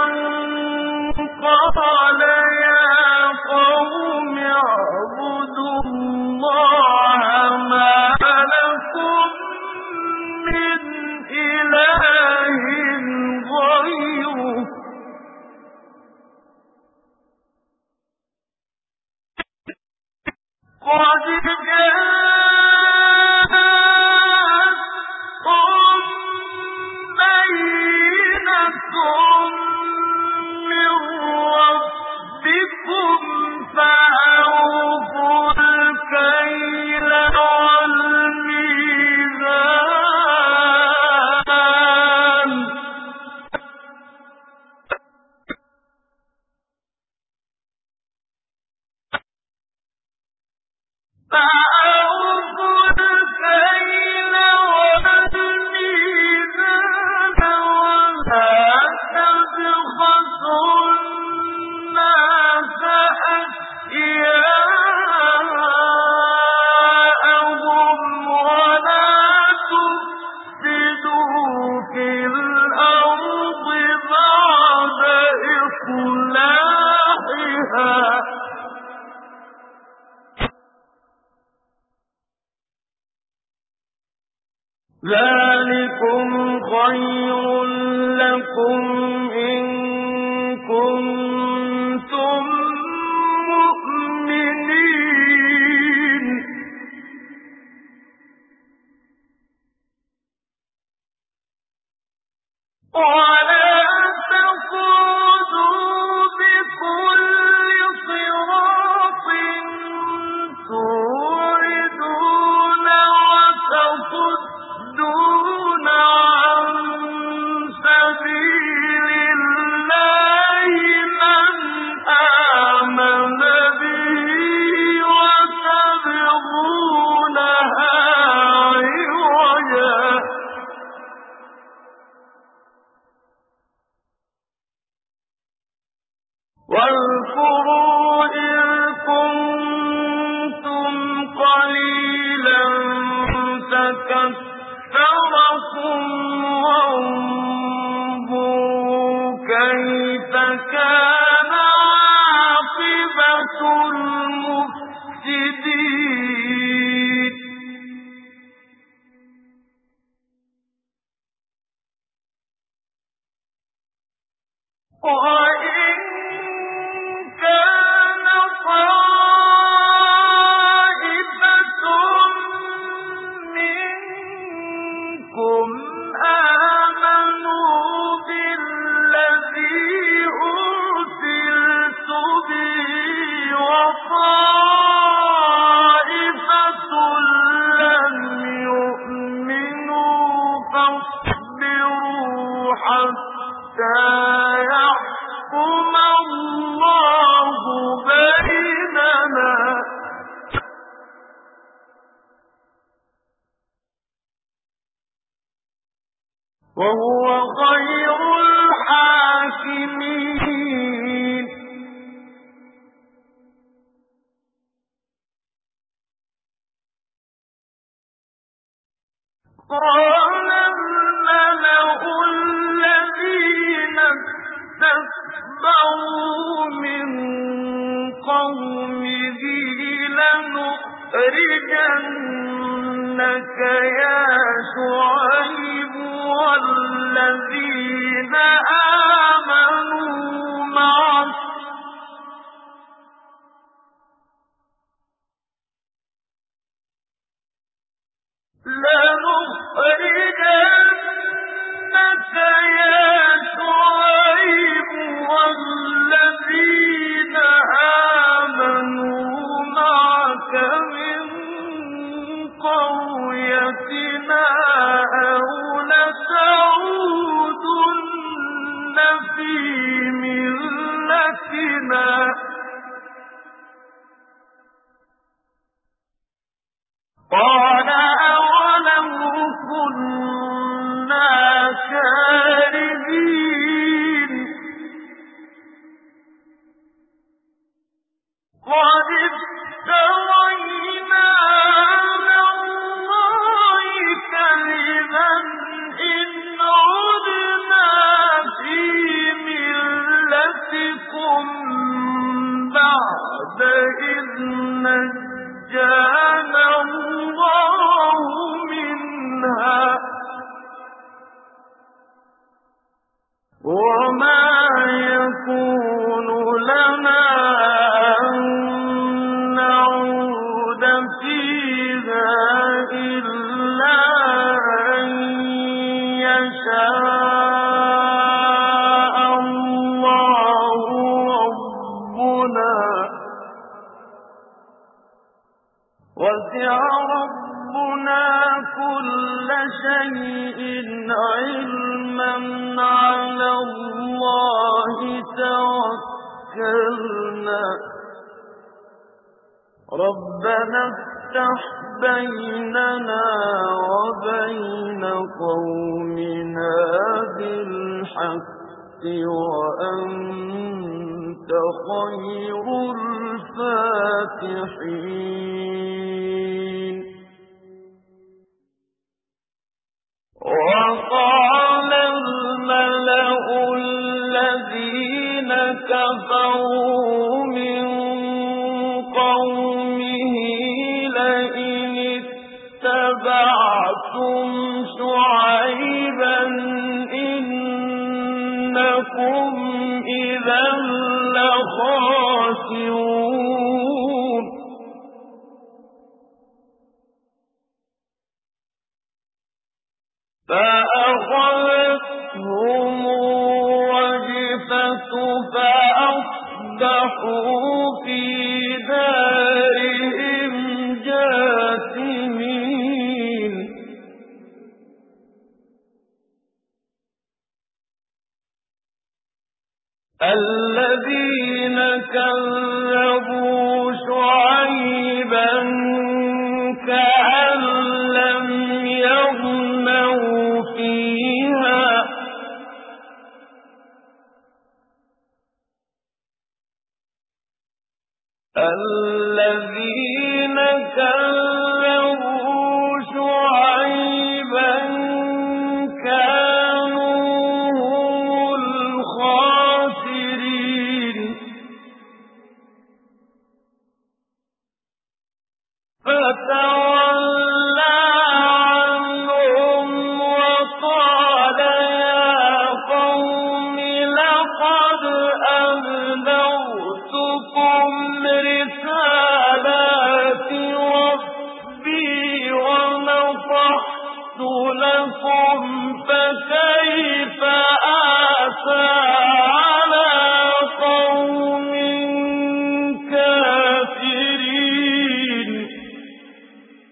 قال يا قوم اعبدوا الله ما لكم من إله غيره قد جاءتكم بينة من ربكم فأوفوا الكيل والميزان ولا تبخسوا الناس أشياءهم ولا تفسدوا في الأرض بعد إصلاحها ذلكم خير لكم إن كنتم مؤمنين ولا تقعدوا بكل صراط توعدون وتصدون عن سبيل الله من آمن به وتبغونها عوجا واذكروا إذ كنتم قليلا فكثركم وانظروا كيف كان عاقبة المفسدين وإن كان طائفة منكم آمنوا بالذي أرسلت به وطائفة لم يؤمنوا فاصبروا حتى يحكم الله بيننا وهو خير الحاكمين قال الملأ الذين استكبروا كَفَرُوا مِن قَوْمِهِ لَنُخْرِجَنَّكَ يَا شُعَيْبُ وَالَّذِينَ آمَنُوا مَعَكَ مِن قَرْيَتِنَا أَوْ لَتَعُودُنَّ فِي مِلَّتِنَا ۖ قَالَ أَوَلَوْ كُنَّا كَارِهِينَ قَدِ افْتَرَيْنَا عَلَى اللَّهِ كَذِبًا إِنْ عُدْنَا فِي مِلَّتِكُم بَعْدَ إِذْ نَجَّانَا اللَّهُ مِنْهَا ۚ وَمَا يَكُونُ لَنَا أَن نَّعُودَ فِيهَا إِلَّا أَن يَشَاءَ اللَّهُ رَبُّنَا ۚ وَسِعَ رَبُّنَا كُلَّ شَيْءٍ عِلْمًا ۚ عَلَى اللَّهِ تَوَكَّلْنَا ۚ رَبَّنَا افْتَحْ بَيْنَنَا وَبَيْنَ قَوْمِنَا بِالْحَقِّ وَأَنتَ خَيْرُ الْفَاتِحِينَ. وَقَالَ الْمَلَأُ الَّذِينَ كَفَرُوا مِن قَوْمِهِ لَئِنِ اتَّبَعْتُمْ شُعَيْبًا إِنَّكُمْ إِذًا لَّخَاسِرُونَ فَأَخَذَتْهُمُ الرَّجْفَةُ فَأَصْبَحُوا فِي دَارِهِمْ جَاثِمِينَ. الَّذِينَ كَذَّبُوا شُعَيْبًا كَأَن لَّمْ يَغْنَوْا فِيهَا ۚ الَّذِينَ كَذَّبُوا شُعَيْبًا كَانُوا هُمُ الْخَاسِرِينَ. فَتَوَلَّىٰ عَنْهُمْ وَقَالَ يَا قَوْمِ لَقَدْ أَبْلَغْتُكُمْ رِسَالَاتِ رَبِّي وَنَصَحْتُ لَكُمْ فَكَيْفَ آسَىٰ عَلَىٰ قَوْمٍ كَافِرِينَ.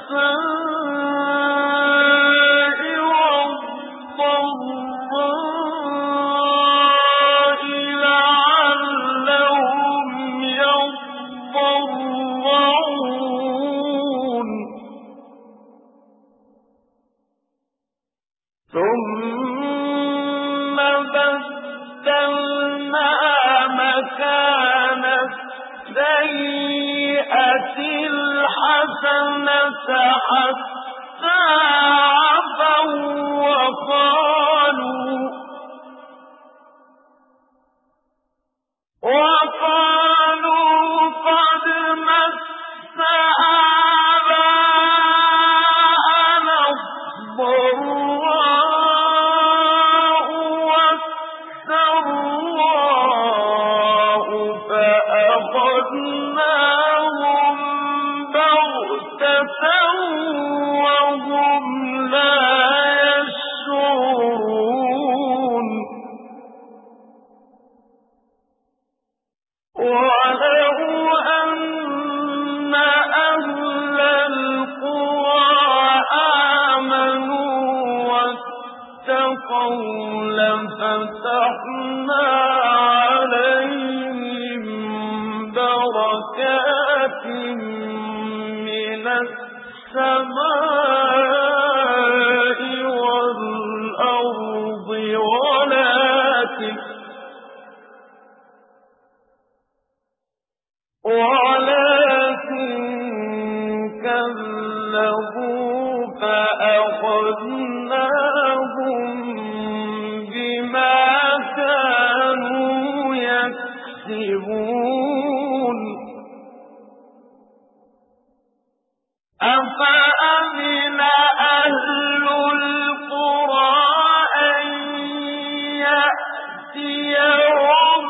وَالضَّرَّاءِ لَعَلَّهُمْ يَضَّرَّعُونَ ثُمَّ بَدَّلْنَا مَكَانَ السَّيِّئَةِ الْحَسَنَةَ حَتَّىٰ عَفَوا وَقَالُوا قَدْ مَسَّ آبَاءَنَا الضَّرَّاءُ وَالسَّرَّاءُ فَأَخَذْنَاهُم بَغْتَةً وَهُمْ لَا يَشْعُرُونَ وَلَوْ أَنَّ أَهْلَ الْقُرَىٰ آمَنُوا وَاتَّقَوْا لَفَتَحْنَا عَلَيْهِم بَرَكَاتٍ مِّنَ السَّمَاءِ وَالْأَرْضِ وَلَٰكِن كَذَّبُوا فَأَخَذْنَاهُم بِمَا كَانُوا يَكْسِبُونَ أَفَأَمِنَ أَهْلُ الْقُرَىٰ أَن يَأْتِيَهُم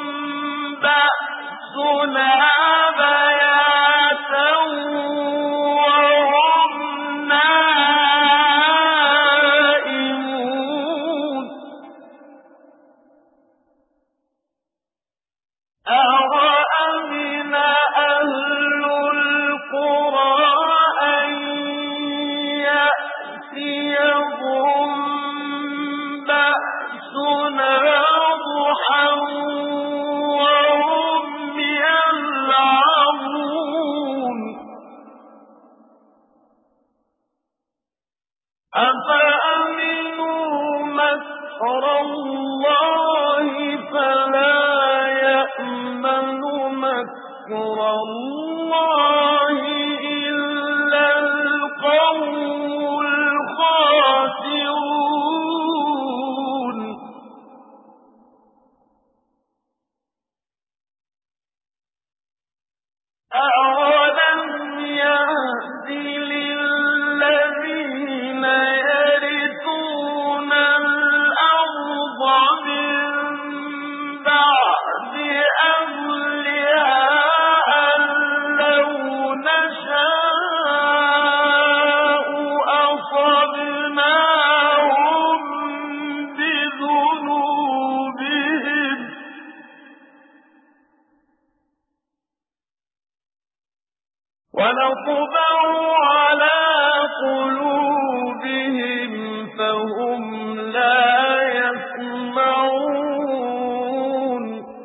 بَأْسُنَا بَيَاتًا وَهُمْ نَائِمُونَ أَوَأَمِنَ أَهْلُ الْقُرَىٰ أَن يَأْتِيَهُم بَأْسُنَا ضُحًى وَهُمْ يَلْعَبُونَ أَفَأَمِنُوا مَكْرَ اللَّهِ فَلَا يَأْمَنُ مَكْرَ اللَّهِ إِلَّا الْقَوْمُ الْخَاسِرُونَ أَوَلَمْ يَهْدِ لِلَّذِينَ يَرِثُونَ الْأَرْضَ مِن بَعْدِ أَهْلِهَا أَن لَّوْ نَشَاءُ أَصَبْنَاهُم بِذُنُوبِهِمْ وَنَطْبَعُ عَلَىٰ قُلُوبِهِمْ فَهُمْ لَا يَسْمَعُونَ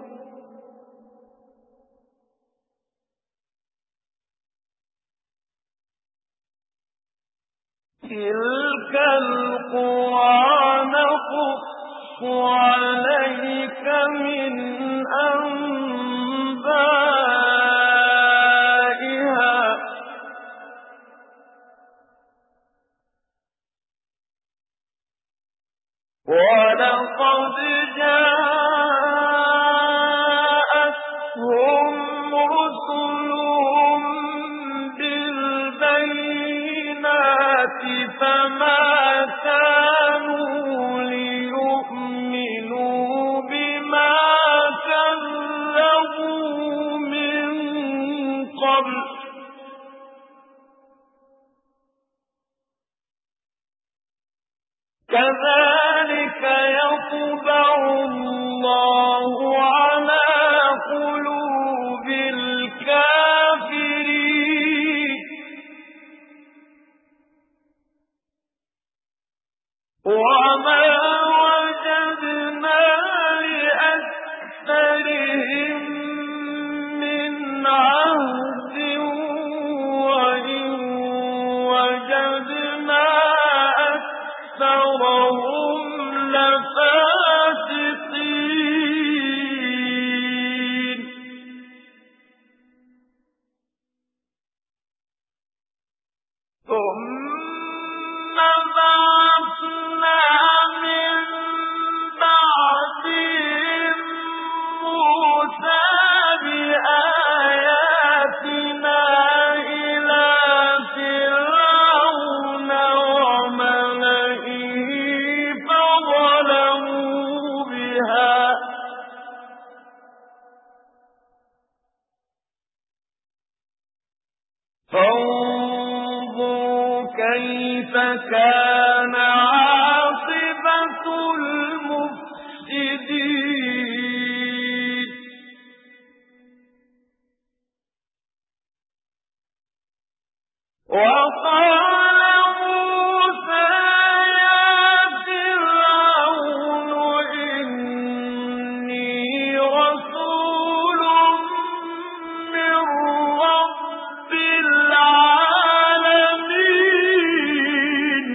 تِلْكَ الْقُرَىٰ نَقُصُّ عَلَيْكَ مِنْ أَنبَائِهَا وَلَقَدْ جَاءَتْهُمْ رُسُلُهُم بِالْبَيِّنَاتِ فَمَا كَانُوا لِيُؤْمِنُوا بِمَا كَذَّبُوا مِن قَبْلُ ۚ كَذَٰلِكَ يَطْبَعُ اللَّهُ عَلَىٰ قُلُوبِ الْكَافِرِينَ وما وجدنا لأكثرهم من عهد وإن وجدنا أكثرهم لفاسقين ثم بعثنا من بعدهم موسى بآياتنا إلى فرعون وملئه فظلموا بها فانظروا كيف كان عاقبة المفسدين وقال موسى يا فرعون إني رسول من رب العالمين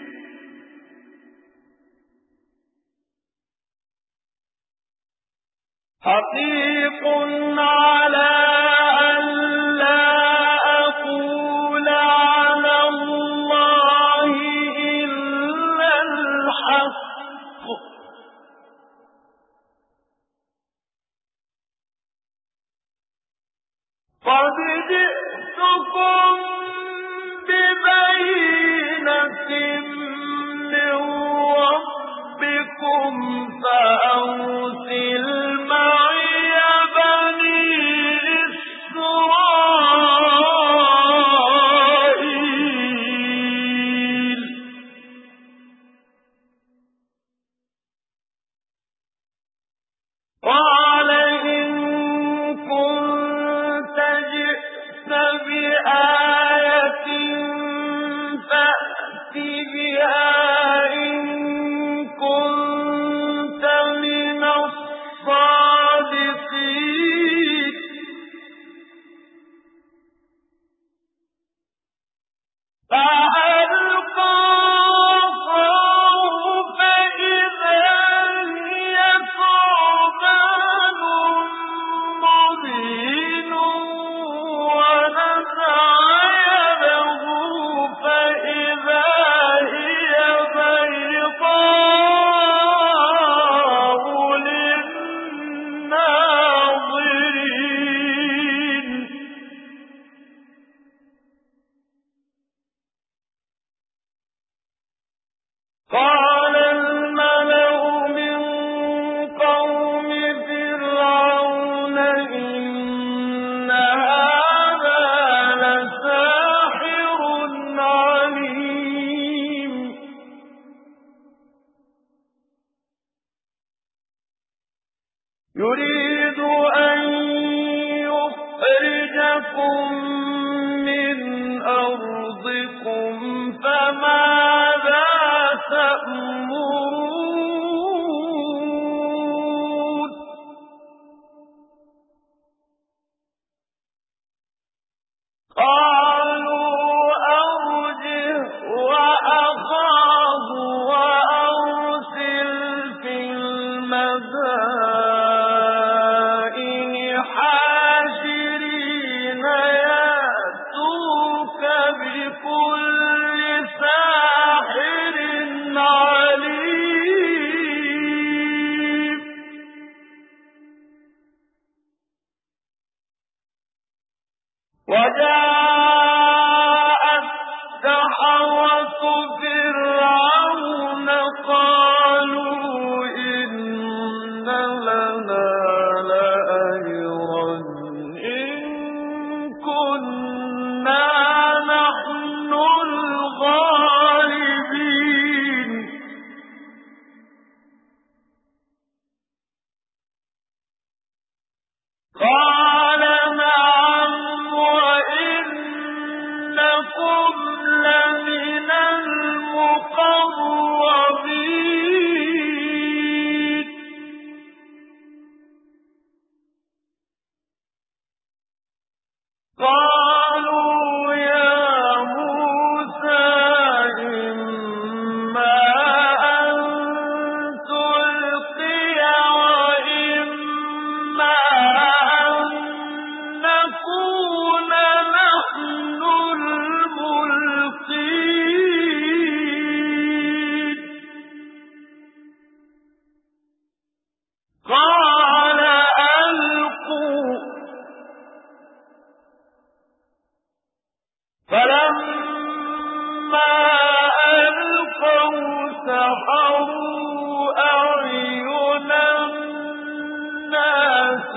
حقيق على أن لا أقول على الله إلا الحق قد جئتكم ببينة من ربكم فأرسل معي بني إسرائيل قال إن كنت جئت بآية فأت بها إن كنت من الصادقين فألقى عصاه فإذا هي ثعبان مبين ونزع يده فإذا هي بيضاء للناظرين قال الملأ من قوم فرعون إن هذا لساحر عليم يريد أن يخرجكم من أرضكم فماذا تأمرون قالوا أرجه وأخاه وأرسل في المدائن حاشرين يأتوك بكل ساحر عليم وجاء السحرة فرعون قالوا إن لنا لأجرا إن كنا نحن الغالبين قال نعم وإنكم لمن المقربين سحروا أعين الناس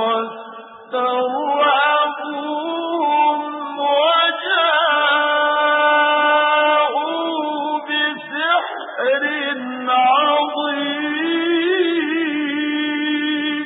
واسترهبوهم وجاءوا بسحر عظيم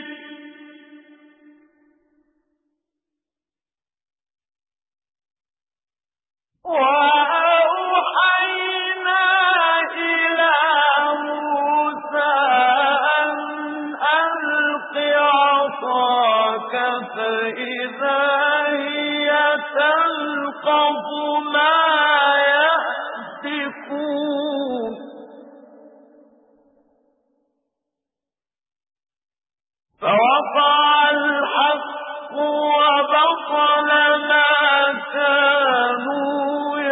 وأوحينا إلى موسى أن ألق عصاك فإذا هي تلقف ما يأفكون فوقع الحق وبطل ما كانوا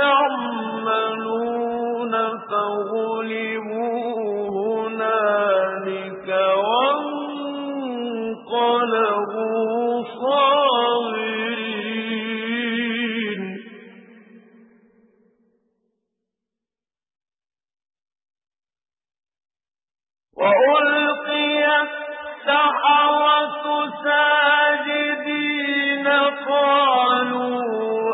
يعملون فغلبوا هنالك وانقلبوا صاغرين وألقي السحرة ساجدين قالوا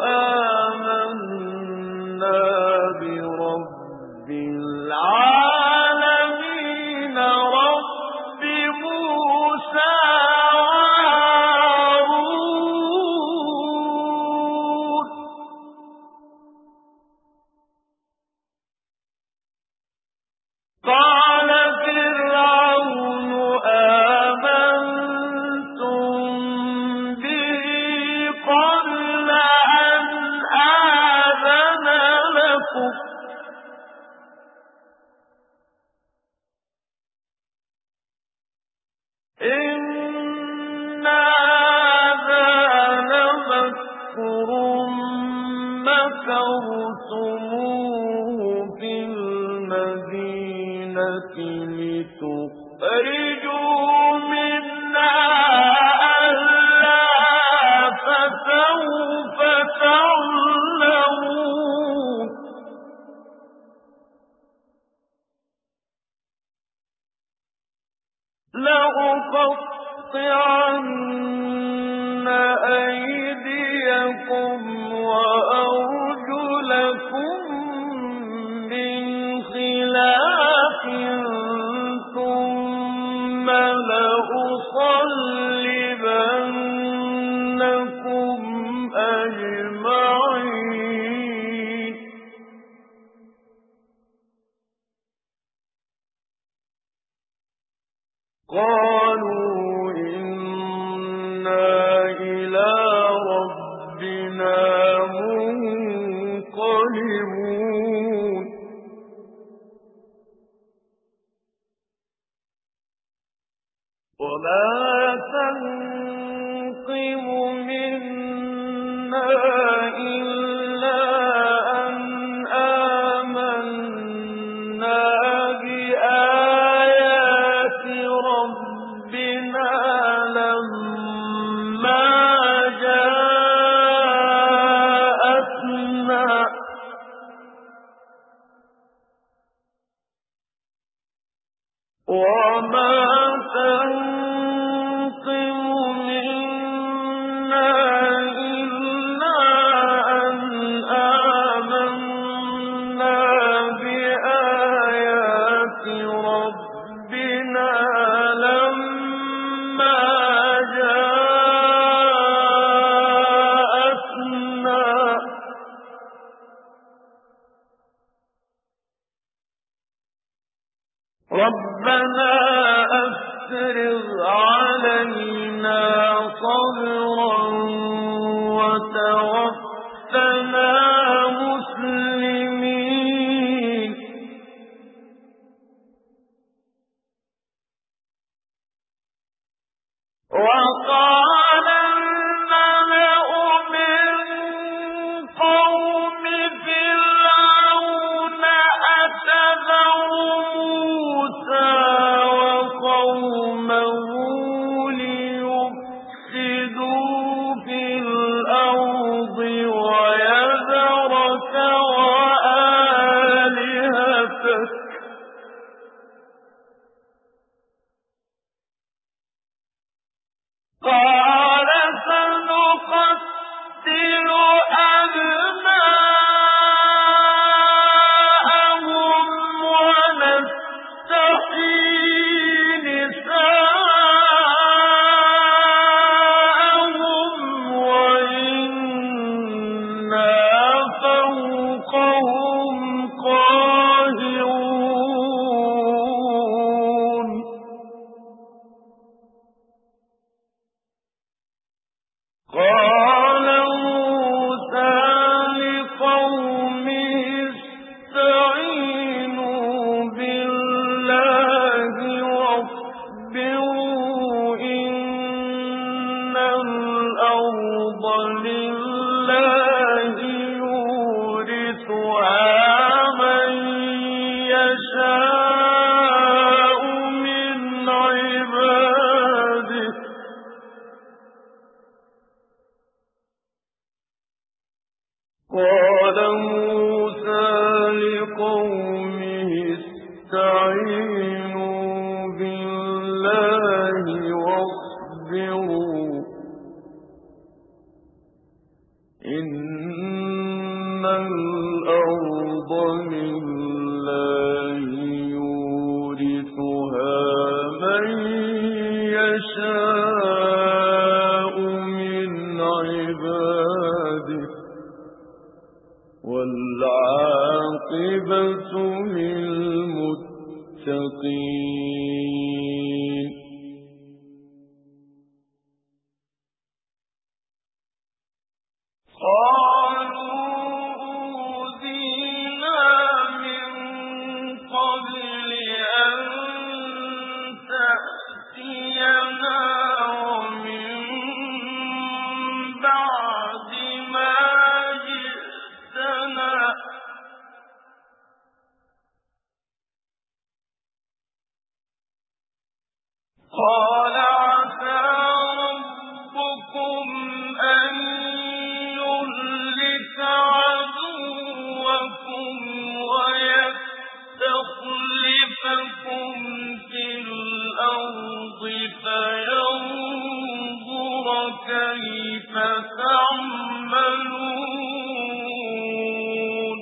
آمنا برب العالمين رب موسى وهارون قال فرعون آمنتم به قبل أن آذن لكم إن هذا لمكر مكرتموه في المدينة لتخرجوا منها أهلها فسوف تعلمون لأقطعن أيديكم وأرجلكم من خلاف ثم لأصلبنكم أجمعين قالوا إنا إلى ربنا منقلبون وما تنقم منا إلا أن آمنا بآيات ربنا لما جاءتنا وما تنقم منا إلا أن آمنا بآيات ربنا لما جاءتنا ربنا أفرغ علينا صبرا وتوفنا مسلمين وقال الملأ من قوم فرعون أتذر موسى وقومه ليفسدوا لِلْمُتَّقِينَ قال عسى ربكم أن يهلك عدوكم ويستخلفكم في الأرض فينظر كيف تعملون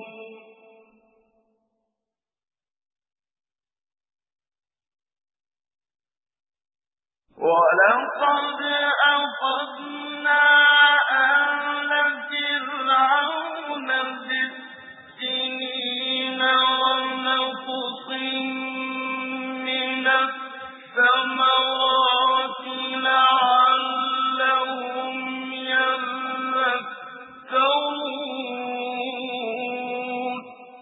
ولقد أخذنا آل فرعون بالسنين ونقص من الثمرات لعلهم يذكرون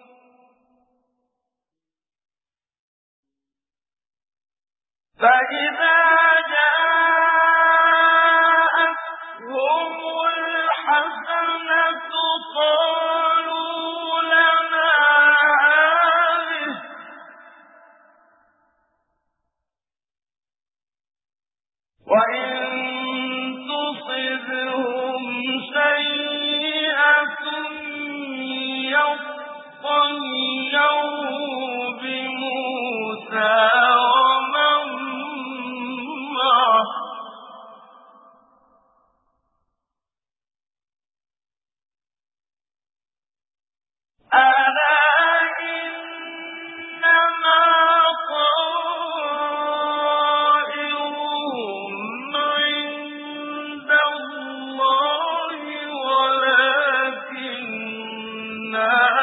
فإذا جاءتهم الحسنة قالوا لنا هذه وإن تصبهم سيئة يطيروا بموسى ومن معه ألا إنما طائرهم عند الله ولكن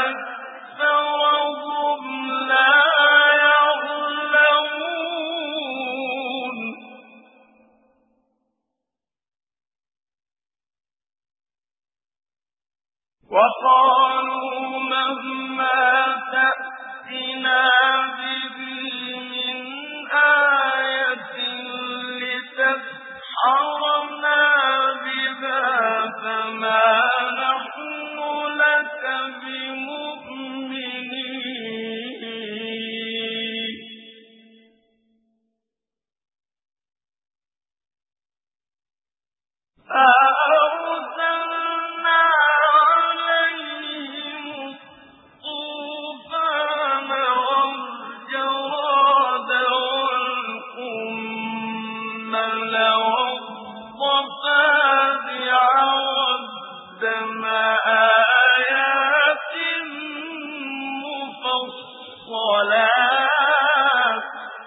أكثرهم لا يعلمون وقالوا مهما تأتنا به من آية لتسحرنا بها فما نحن لك بمؤمنين فأرسلنا عليهم الطوفان والجراد والقمل والضفادع والدم آيات مفصلات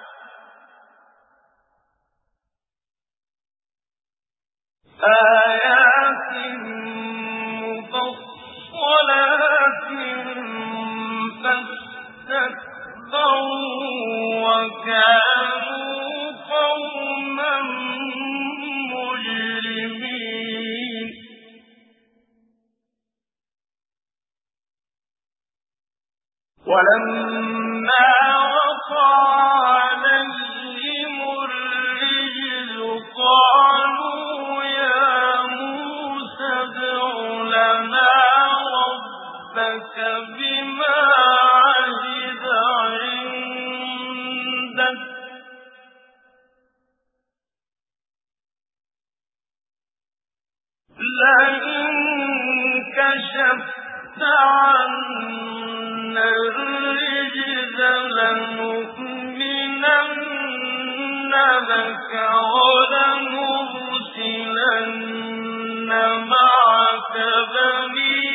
فاستكبروا وكانوا قوما مجرمين ولما وقع عليهم الرجز قالوا يا موسى ادع لنا ربك بما عهد عندك لئن كشفت عنا الرجز لنؤمنن لك ولنرسلن معك بني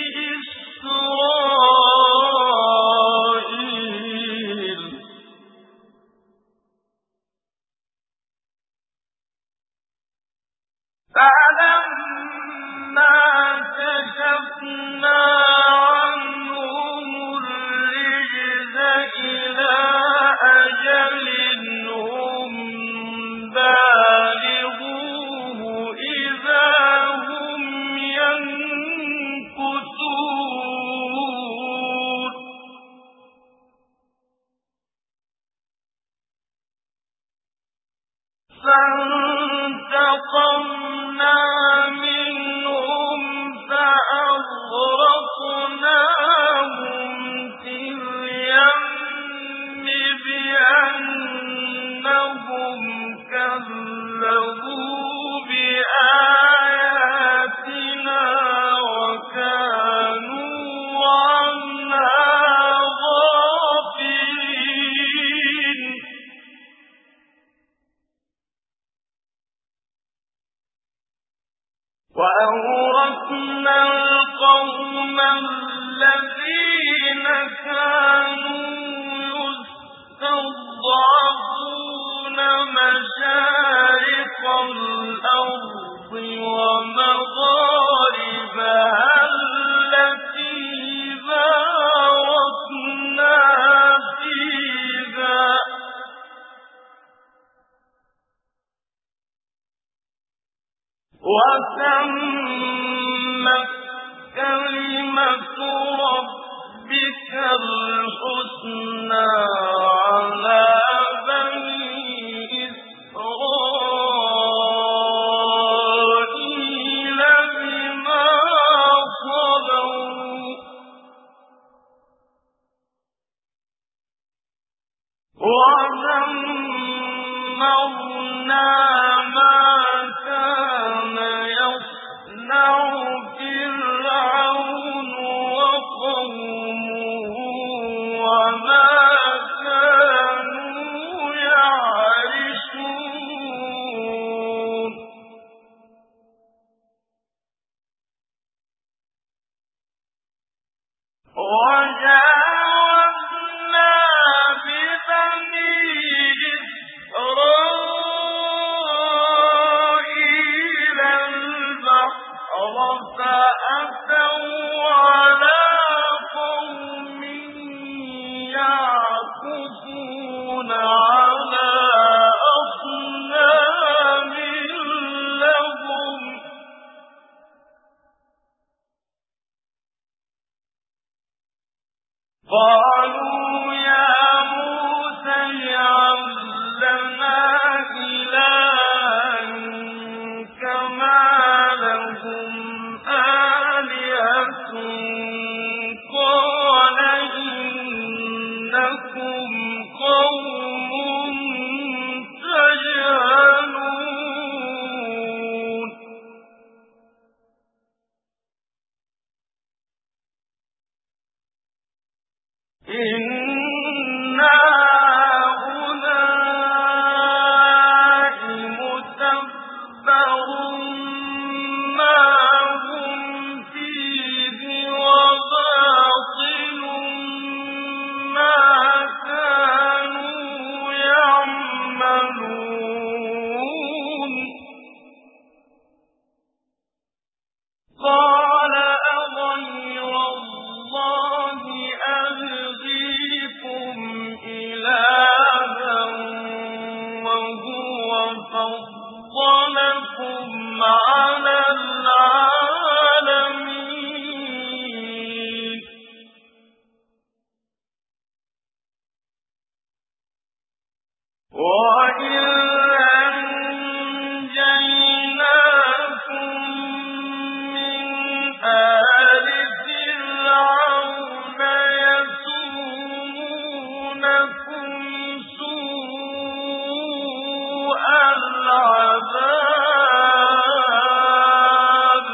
إسرائيل فلما كشفنا عنهم وتمت كلمة ربك الحسنى على بني إسرائيل بما صبروا ودمرنا ما كان يصنع فرعون وقومه وما كانوا يعرشون وجاوزنا ببني إسرائيل البحر فأتوا على قوم يعكفون على أصنام لهم قالوا يا موسى اجعل لنا إلها كما لهم آلهة قال إنكم قوم تجهلون إن هؤلاء متبر ما هم فيه وباطل ما كانوا يعملون قال أغير الله أبغيكم إلها وهو فضلكم على العالمين وإذ أنجيناكم من آل فرعون يسومونكم سوء العذاب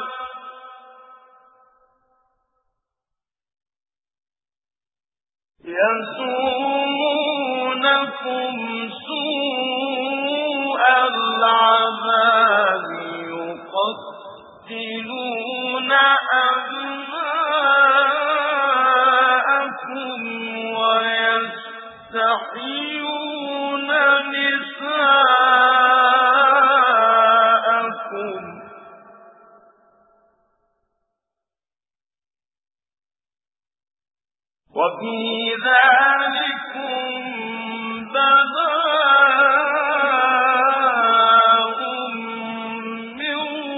يقتلون أبناءكم ويستحيون نساءكم وفي ذلكم بلاء من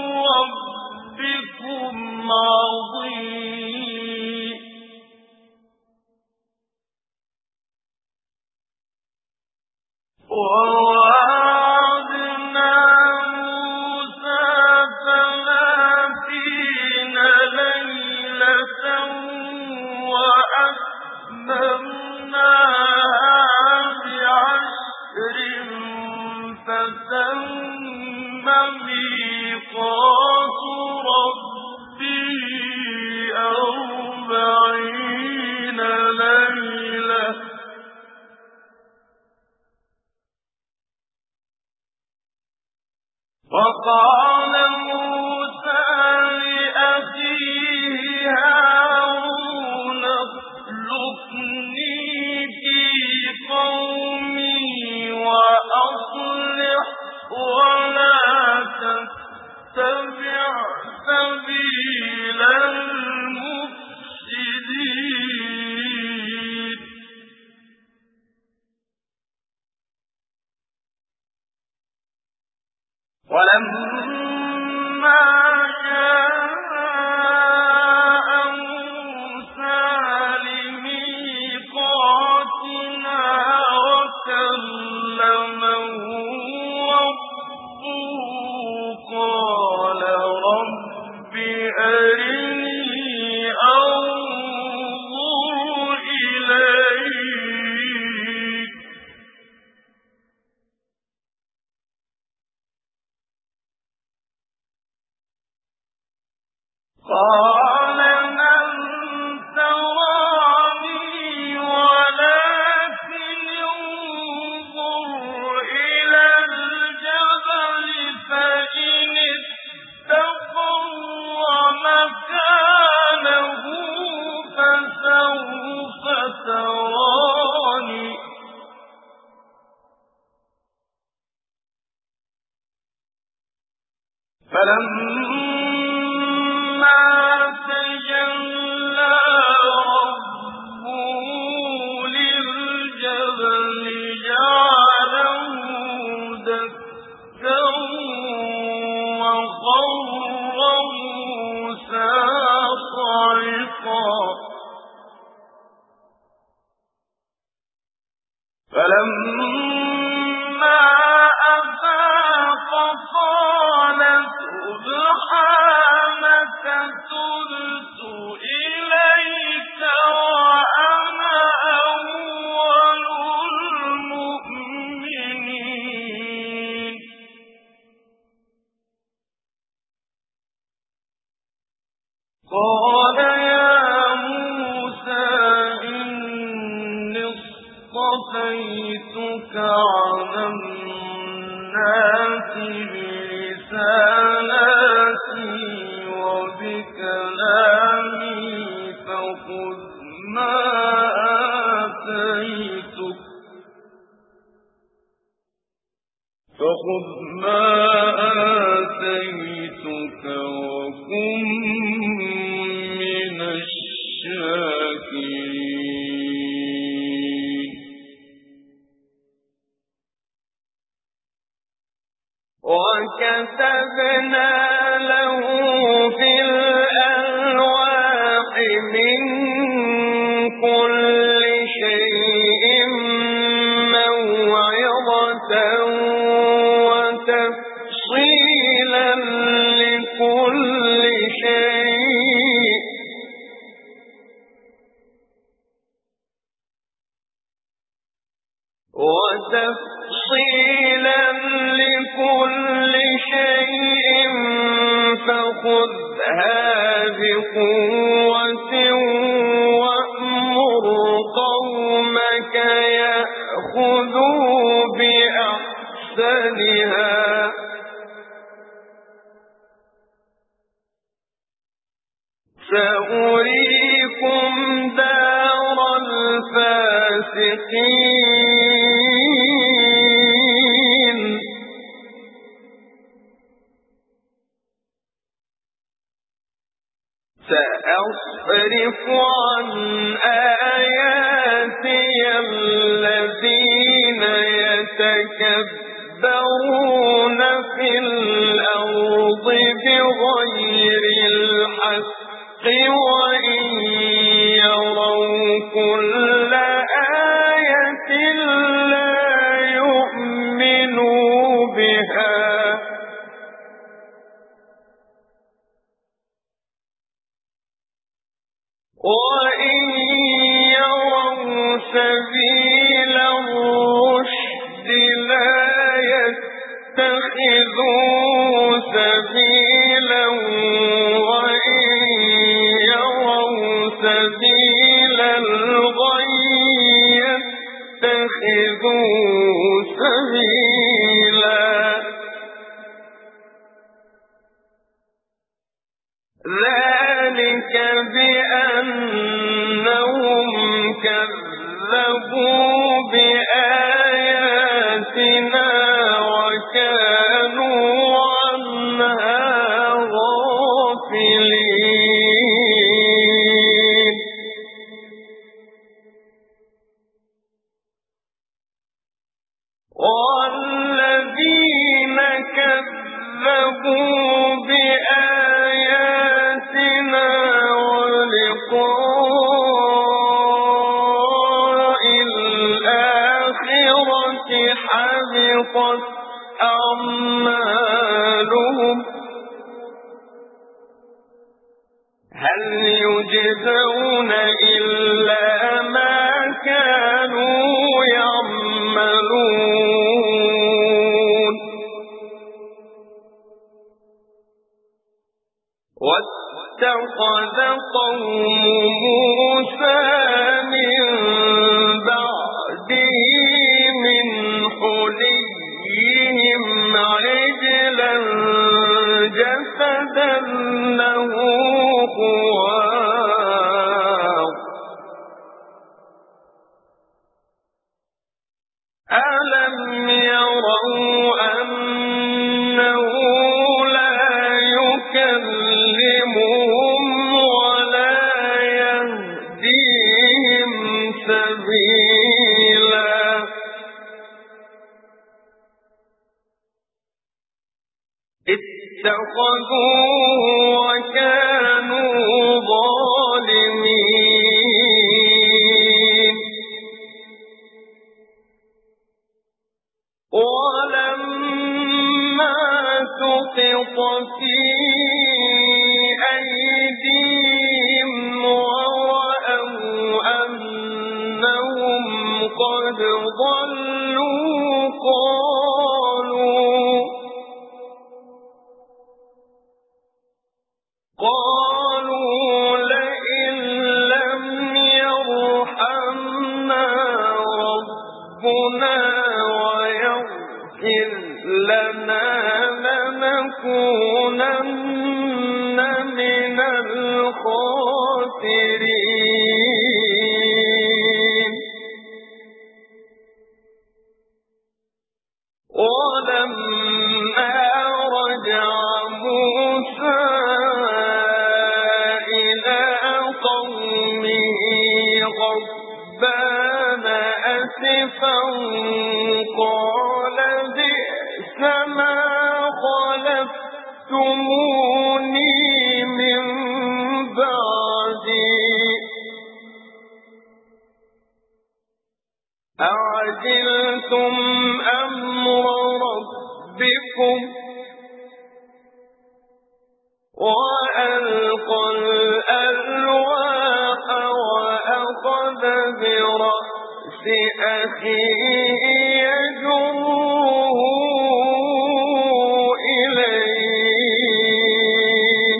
ربكم عظيم ووعدنا موسى 30 ليلة وأتممناها ب10 فتم ميقات ربه 40 ليلة وقال موسى لأخيه هارون اخلفني في قومي وأصلح ولا تتبع سبيل المفسدين ولما فلما أفاق قال سبحانك تبت إليك وأنا أول المؤمنين قال يا موسى إني اصطفيتك على الناس برسالاتي وبكلامي فخذ ما آتيتك وكن من الشاكرين وكتبنا له في الألواح من كل شيء موعظة وتفصيلا لكل شيء فخذها بقوة وأمر قومك يأخذوا بأحسنها سأريكم دار الفاسقين سأصرف عن آياتي الذين يتكبرون في الأرض بغير الحق وإن يروا كل آية لا يؤمنوا بها وإن يروا سبيل الرشد لا يتخذوه سبيلا وإن يروا سبيل الغي يتخذوه سبيلا ذلك بأنهم كذبوا بآياتنا وكانوا عنها غافلين والذين كذبوا بآياتنا ولقاء الآخرة حبطت أعمالهم هل يجزون إلا ما كانوا يعملون واتخذ قوم موسى من بعده من حليهم عجلا جسدا له خوار ألم يروا أنه لا يكلمهم ولا يهديهم سبيلا اتخذوه وكانوا ظالمين في أيديهم ورأوا أنهم قد ضلوا قالوا لئن لم يرحمنا ربنا ويغفر لنا لنكونن من الخاسرين. ولما رجع موسى إلى قومه غضبان أسفا قال بئس ما خلفتموني من بعدي أعجلتم أمر ربكم وألقى الألواح وأخذ برأس أخيه يجره إليه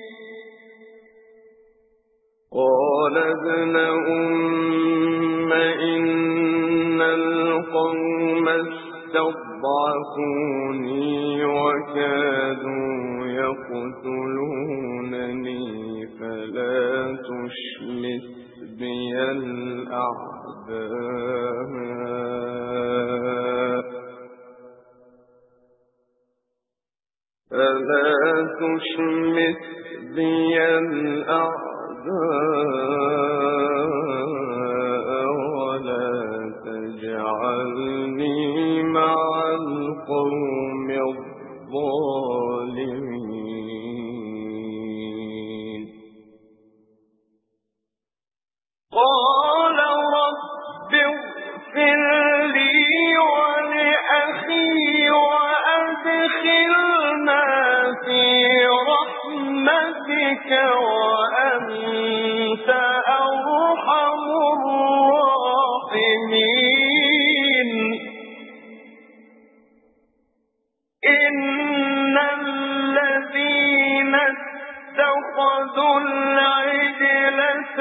قال ابن أم إن القوم استضعفوني وكادوا يقتلونني فلا تشمت بي الأعداء ولا تجعلني مع القوم الظالمين. قال رب اغفر لي ولأخي وأدخلنا في رحمتك وأنت أرحم الراحمين. إن الذين اتخذوا العجل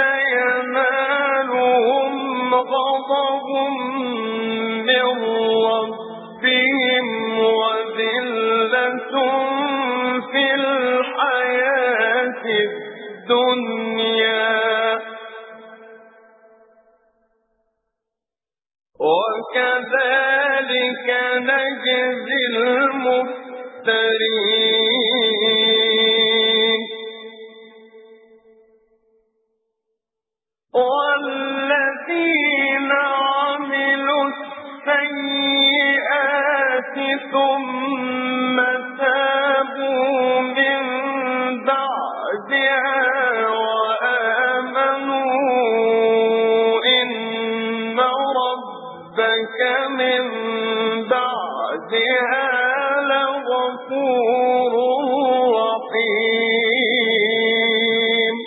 سينالهم غضب من ربهم وذلة في الحياة الدنيا وكذلك نجزي المفترين. والذين عملوا السيئات ثم تابوا من بعدها وآمنوا إن ربك من بعدها لغفور رحيم.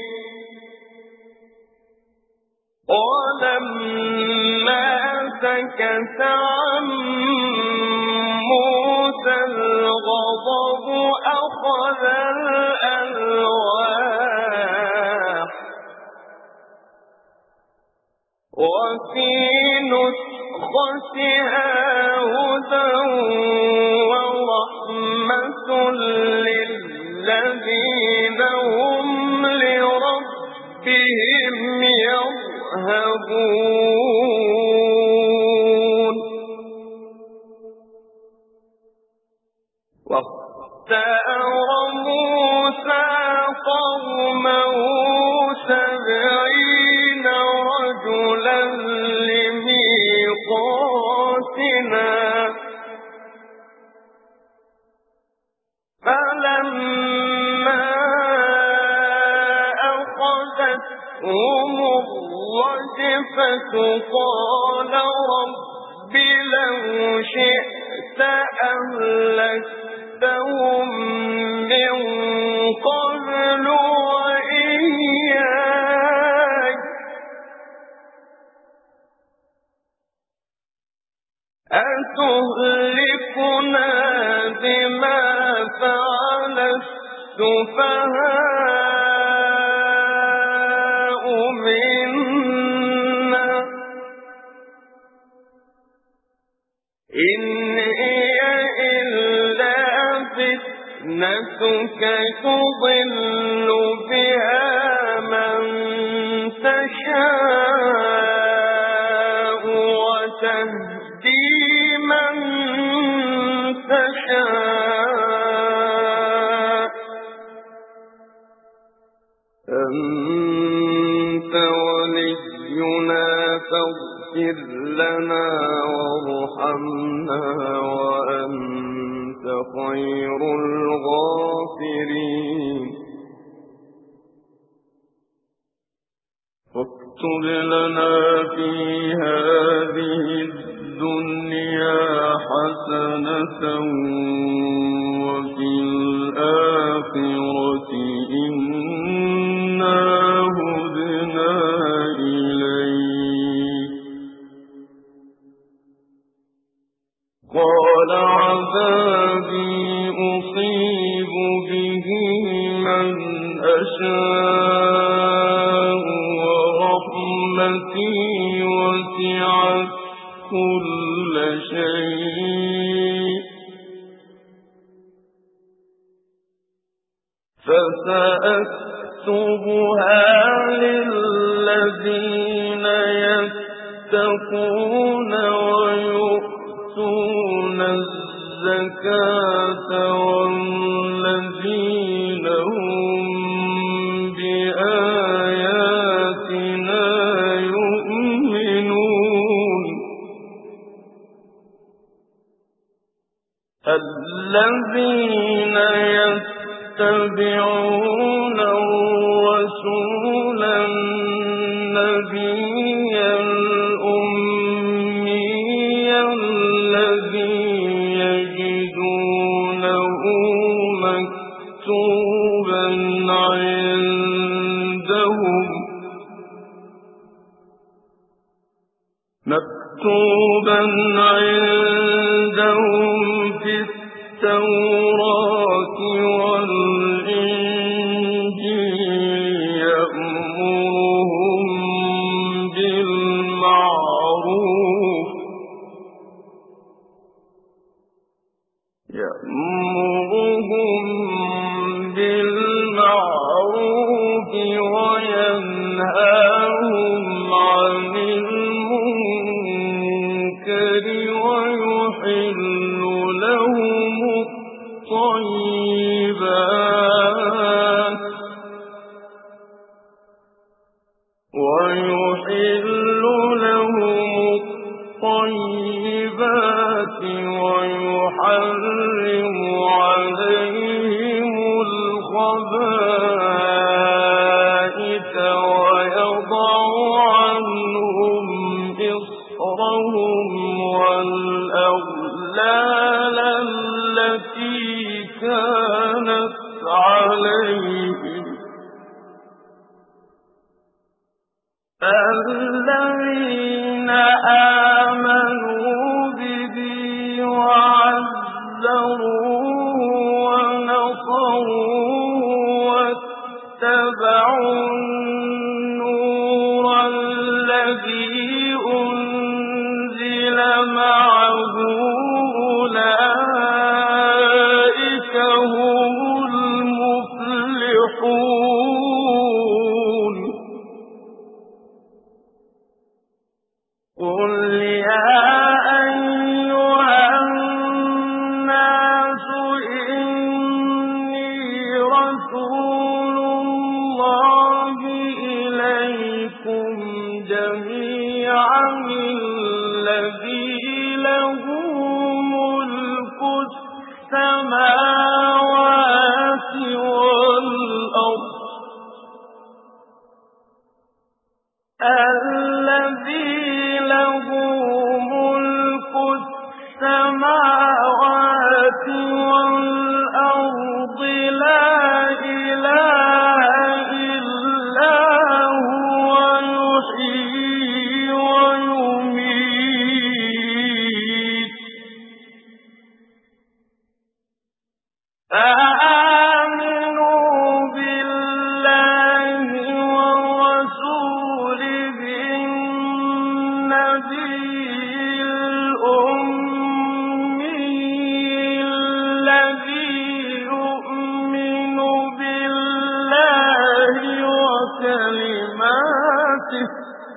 ولما سكت عن موسى الغضب أخذ الألواح وفي نسختها هدى ورحمة للذين هم لربهم يرهبون. واختار موسى قومه 70 رجلا لميقاتنا فلما أخذتهم الرجفة قال رب لو شئت أهلكتهم عاهدتهم من قبل وإياي أتهلكنا بما فعل السفهاء منا إن هي إلا فتنتك تضل بها من تشاء وتهدي من تشاء أنت ولينا فاغفر لنا وارحمنا وأنت خير الغافرين فاكتب لنا في هذه الدنيا حسنة وفي الآخرة إنا هدنا إليك قال عذابي أصيب به من أشاء ورحمتي وسعت كل شيء فسأكتبها للذين يتقون ويؤتون الزكاة والذين هم بآياتنا يؤمنون الذين يتبعون الرسول النبي الأمي الذي يجدونه مكتوبا عندهم في التوراة والإنجيل يأمرهم بالمعروف وينهاهم عن المنكر ويحل لهم الطيبات ويحرم عليهم الخبائث ويضع عنهم إصرهم والأغلال التي كانت عليهم الذين آمنوا به وعزروه ونصروه واتبعوا النور الذي أنزل معه أولئك هم المفلحون قل يا أيها الناس إني رسول الله إليكم جميعا الذي له ملك السماوات والأرض الذي له ملك السماوات والأرض الأمي الذي يؤمن بالله وكلماته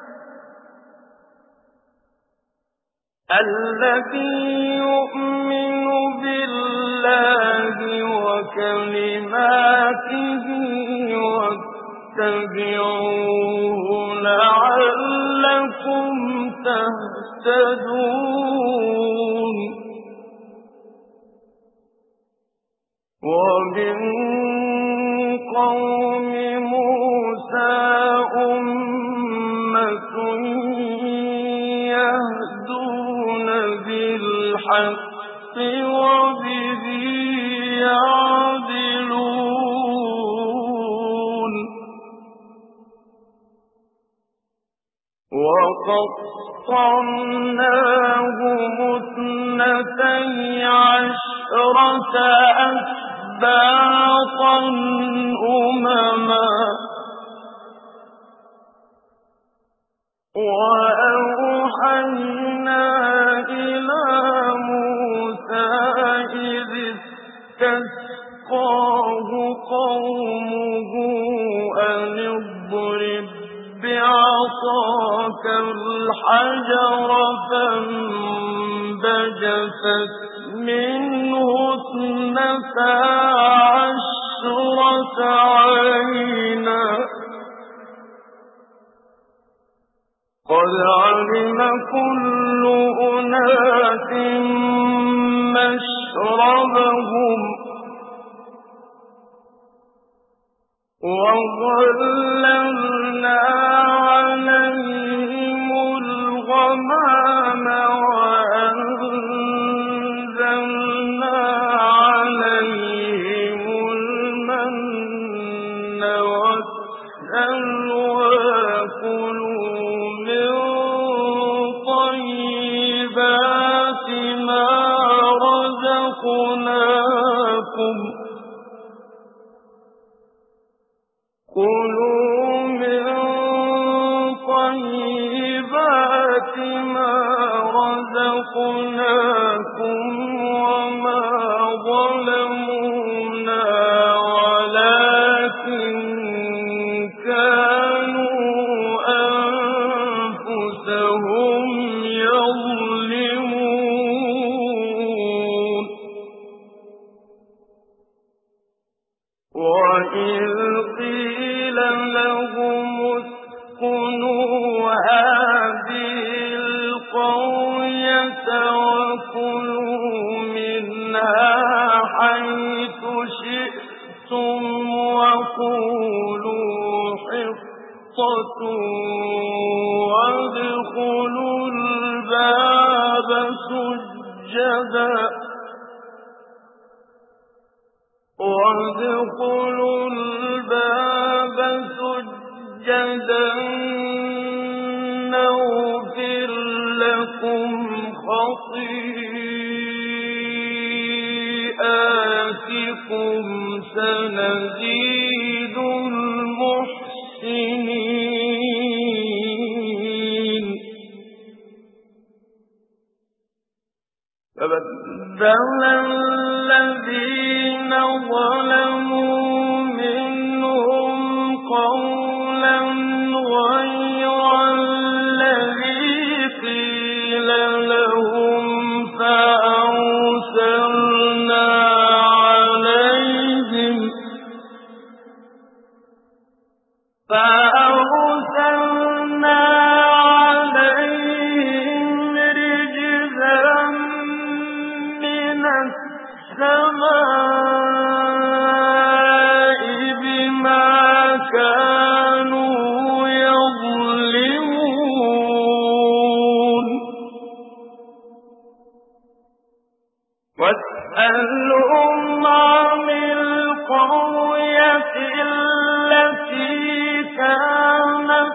واتبعوه لعلكم تهتدون ومن قوم موسى أمة يهدون بالحق وبه يعدلون وقطعناهم 12 أسباطا أمما وأوحينا إلى موسى إذ استسقاه قومه أن اضرب بعصاك الحجر فانبجست منه 12 عينا قد علم كل أناس مشربهم وظللنا عليهم الغمام وأنزلنا عليهم المن والسلوى كلوا من طيبات ما رزقناكم وما ظلمونا ولكن كانوا أنفسهم يظلمون وإذ قيل لهم اسكنوا هذه القرية وكلوا منها حيث شئتم وقولوا حطة وادخلوا الباب سجدا نغفر لكم خطيئاتكم سنزيد المحسنين فبدل الذين ظلموا منهم قولا غير الذي قيل لهم فأرسلنا عليهم رجزا من السماء بما كانوا يظلمون واسألهم عن القرية التي كانت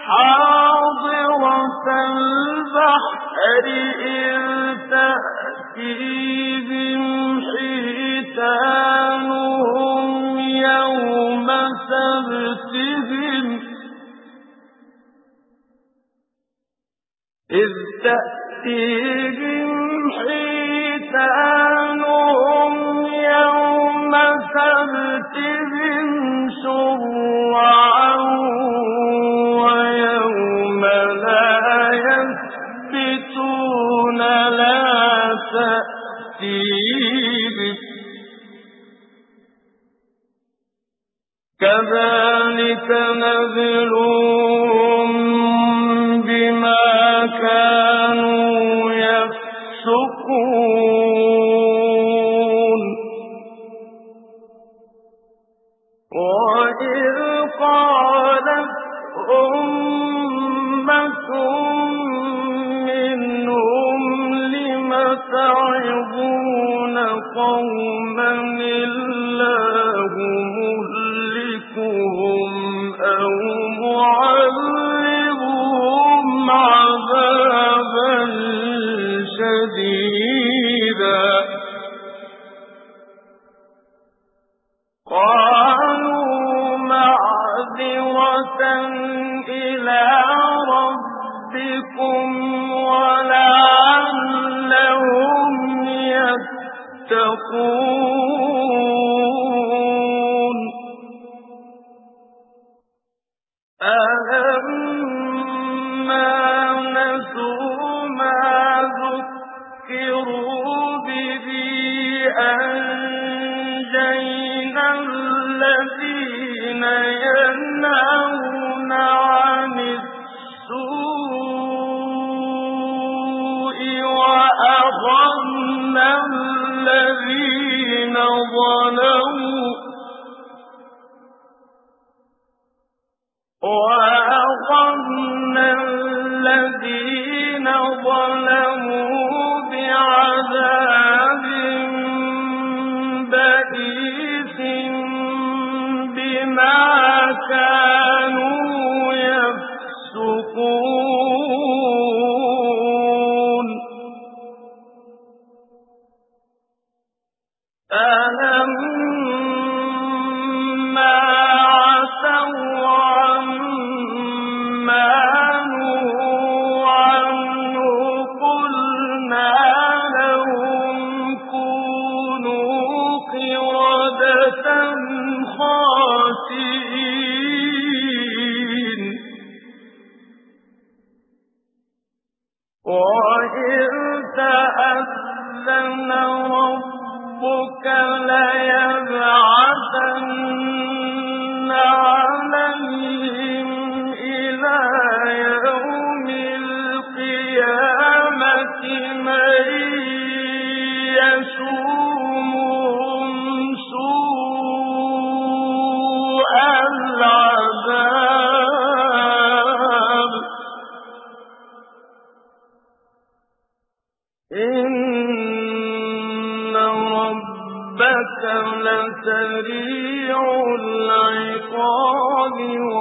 حاضرة البحر إذ تأتيهم حيتانهم يوم سبتهم إذ تأتيهم حيتانهم يوم سبتهم شرعا ويوم لا يسبتون لا تأتيهم كذلك نبلوهم بما كانوا يفسقون وإذ قالت أمة منهم لم تعظون قوما الله مهلكهم أو معذبهم عذابا شديدا قالوا معذرة إلى ربكم ولعلهم يتقون ألما نسوا ما ذكروا به أنجينا الذين ينهون عن السوء وأخذنا الذين ظلموا بعذاب بئيس بما كانوا يفسقون ألما عتوا عما نهوا عنه قلنا لهم كونوا قردة خاسئين وإذ تأذن ربك ليبعثن عليهم إلى يوم القيامة من يسومهم سوء العذاب إن ربك لسريع العقاب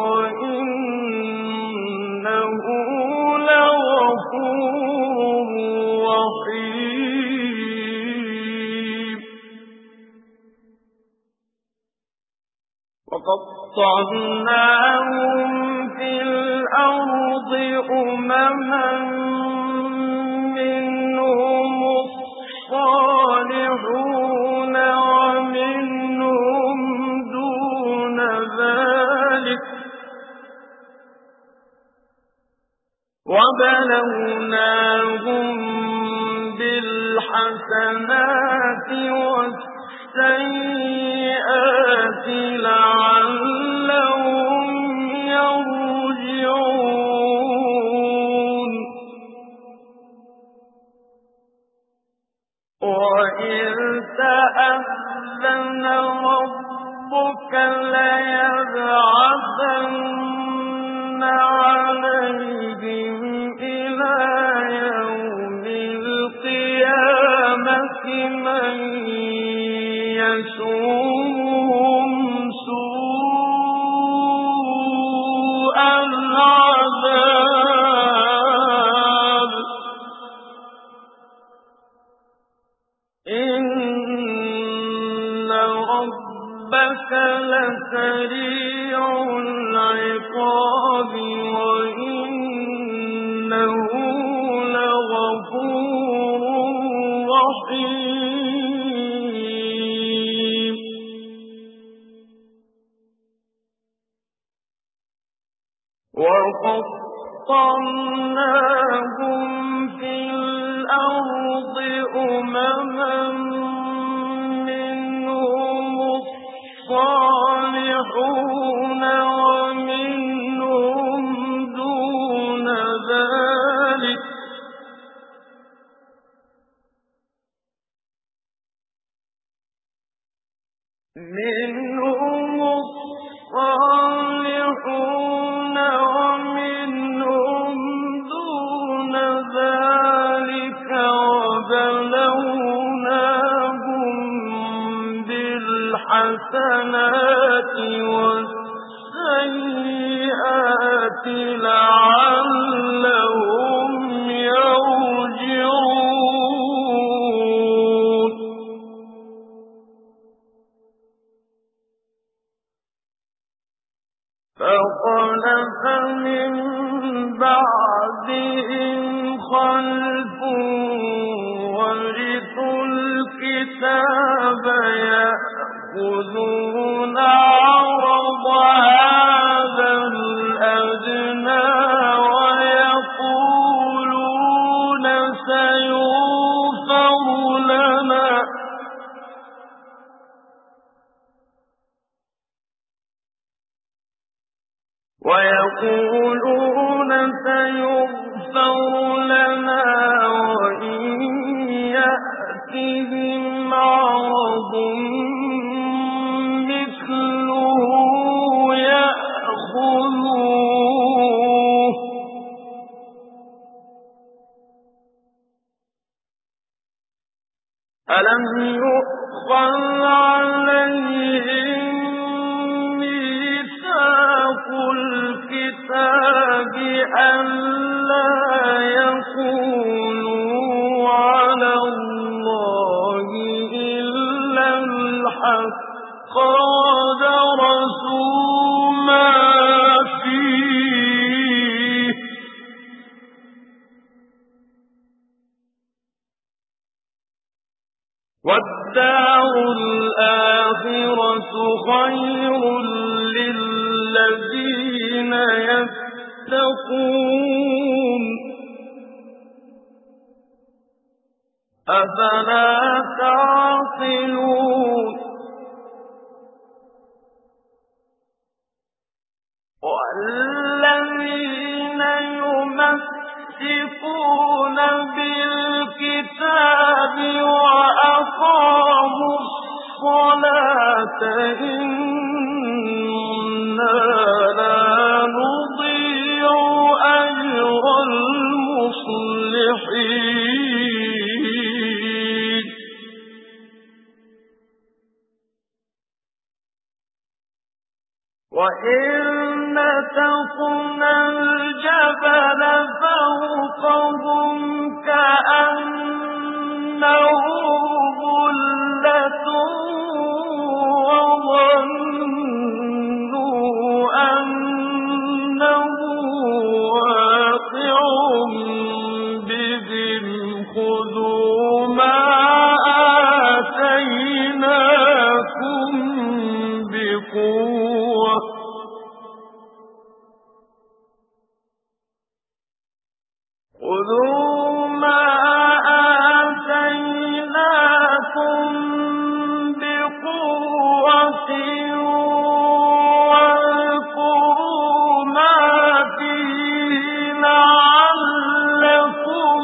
وإنه لغفور رحيم وقطعناهم في الأرض أمما منهم الصالحون ومنهم دون ذلك وبلوناهم بالحسنات والسيئات لعلهم يرجعون وإذ تأذن ربك ليبعثن عليهم إلى يوم القيامة من يسومهم سوء العذاب إن ربك لسريع العقاب وإنه رحيم وقطعناهم في الأرض أمما منهم الصالحون ومنهم دون ذلك وبلوناهم بالحسنات والسيئات لعلهم يرجعون فخلف من بعدهم خلف ورثوا الكتاب يأخذون عرض هذا الأدنى ويقولون سيغفر لنا وإن يأتهم عرض مثله يأخذوه ألم يؤخذ عليهم ميثاق الكتاب ألا يقولوا على الله إلا الحق ودرسوا ما فيه والدار الآخرة خير للذين يتقون أفلا تعقلون والذين يمسكون بالكتاب وأقاموا الصلاة إنا لا نضيع أجر المصلحين وإن نتقنا الجبل فوقهم كأنه ظلة وظنوا أنه واقع بهم خذوا ما آتيناكم بقوة خذوا ما آتيناكم بقوة واذكروا ما فيه لعلكم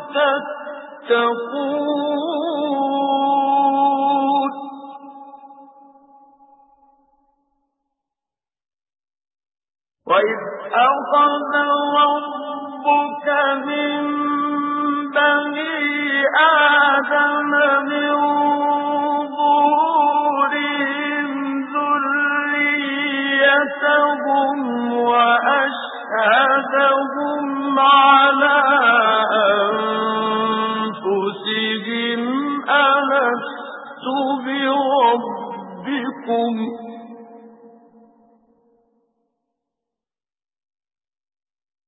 تتقون وإذ أخذ ربك من بني آدم من ظهورهم ذريتهم وأشهدهم على أنفسهم ألست بربكم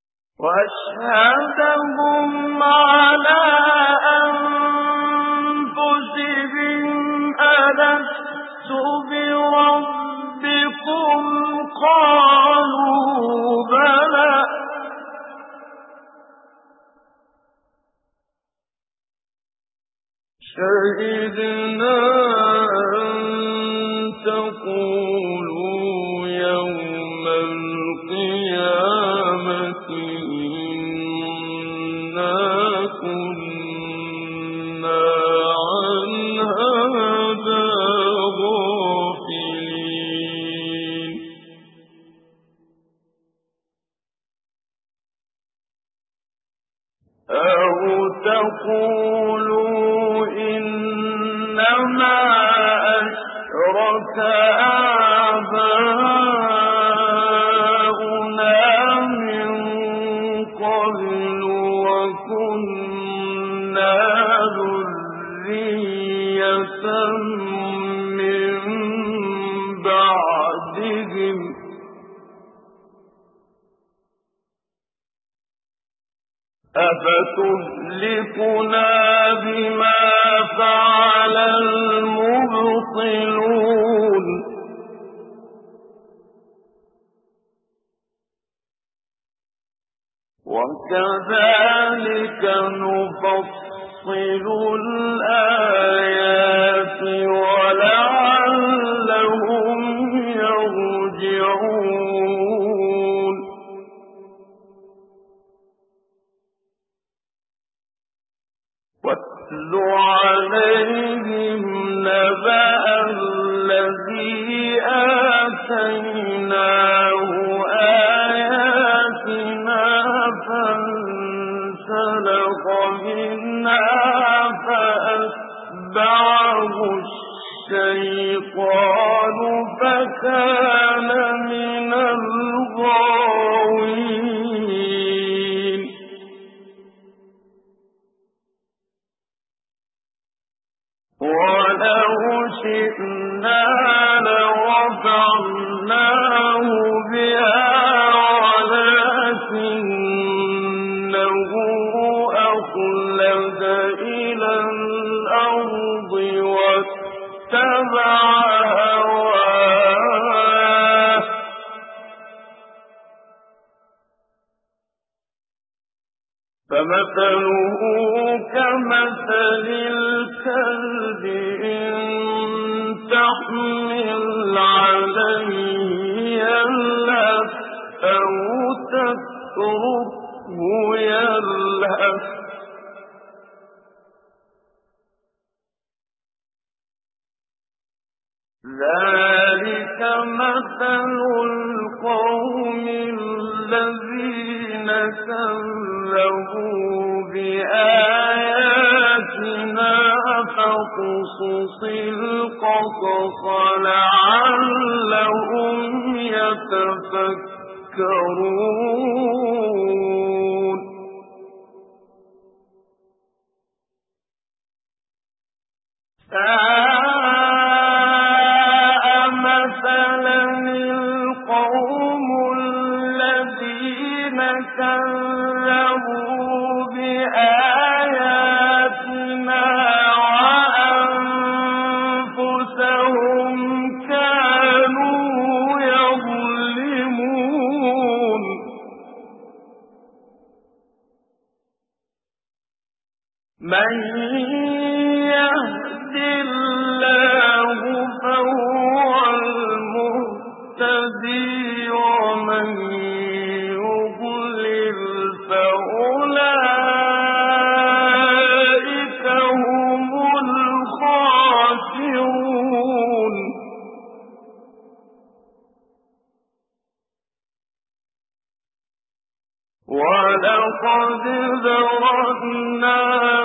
وأشهدهم على أنفسهم شهدنا أن تقولوا يوم القيامة إنا كنا عن هذا غافلين أو تقولوا إنما أشرك آباؤنا من قبل وكنا ذرية من بعدهم أفتهلكنا بما فعل المبطلون وكذلك نفصل الآيات ولعلهم يرجعون واتل عليهم نبأ الذي آتيناه آياتنا فانسلخ منها فأتبعه الشيطان فكان من الغاوين ولو شئنا لرفعناه بها ولكنه أخلد إلى الأرض واتبع هواه فمثله كمثل الكلب إن تحمل عليه يلهث أو تتركه يلهث ذلك مثل القوم الذين كذبوا بآياتنا فاقصص القصص لعلهم يتفكرون مثلا القوم الذين كذبوا بآياتنا وأنفسهم كانوا يظلمون من يهد الله فهو المهتدي ومن يضلل فأولئك هم الخاسرون ولقد ذرأنا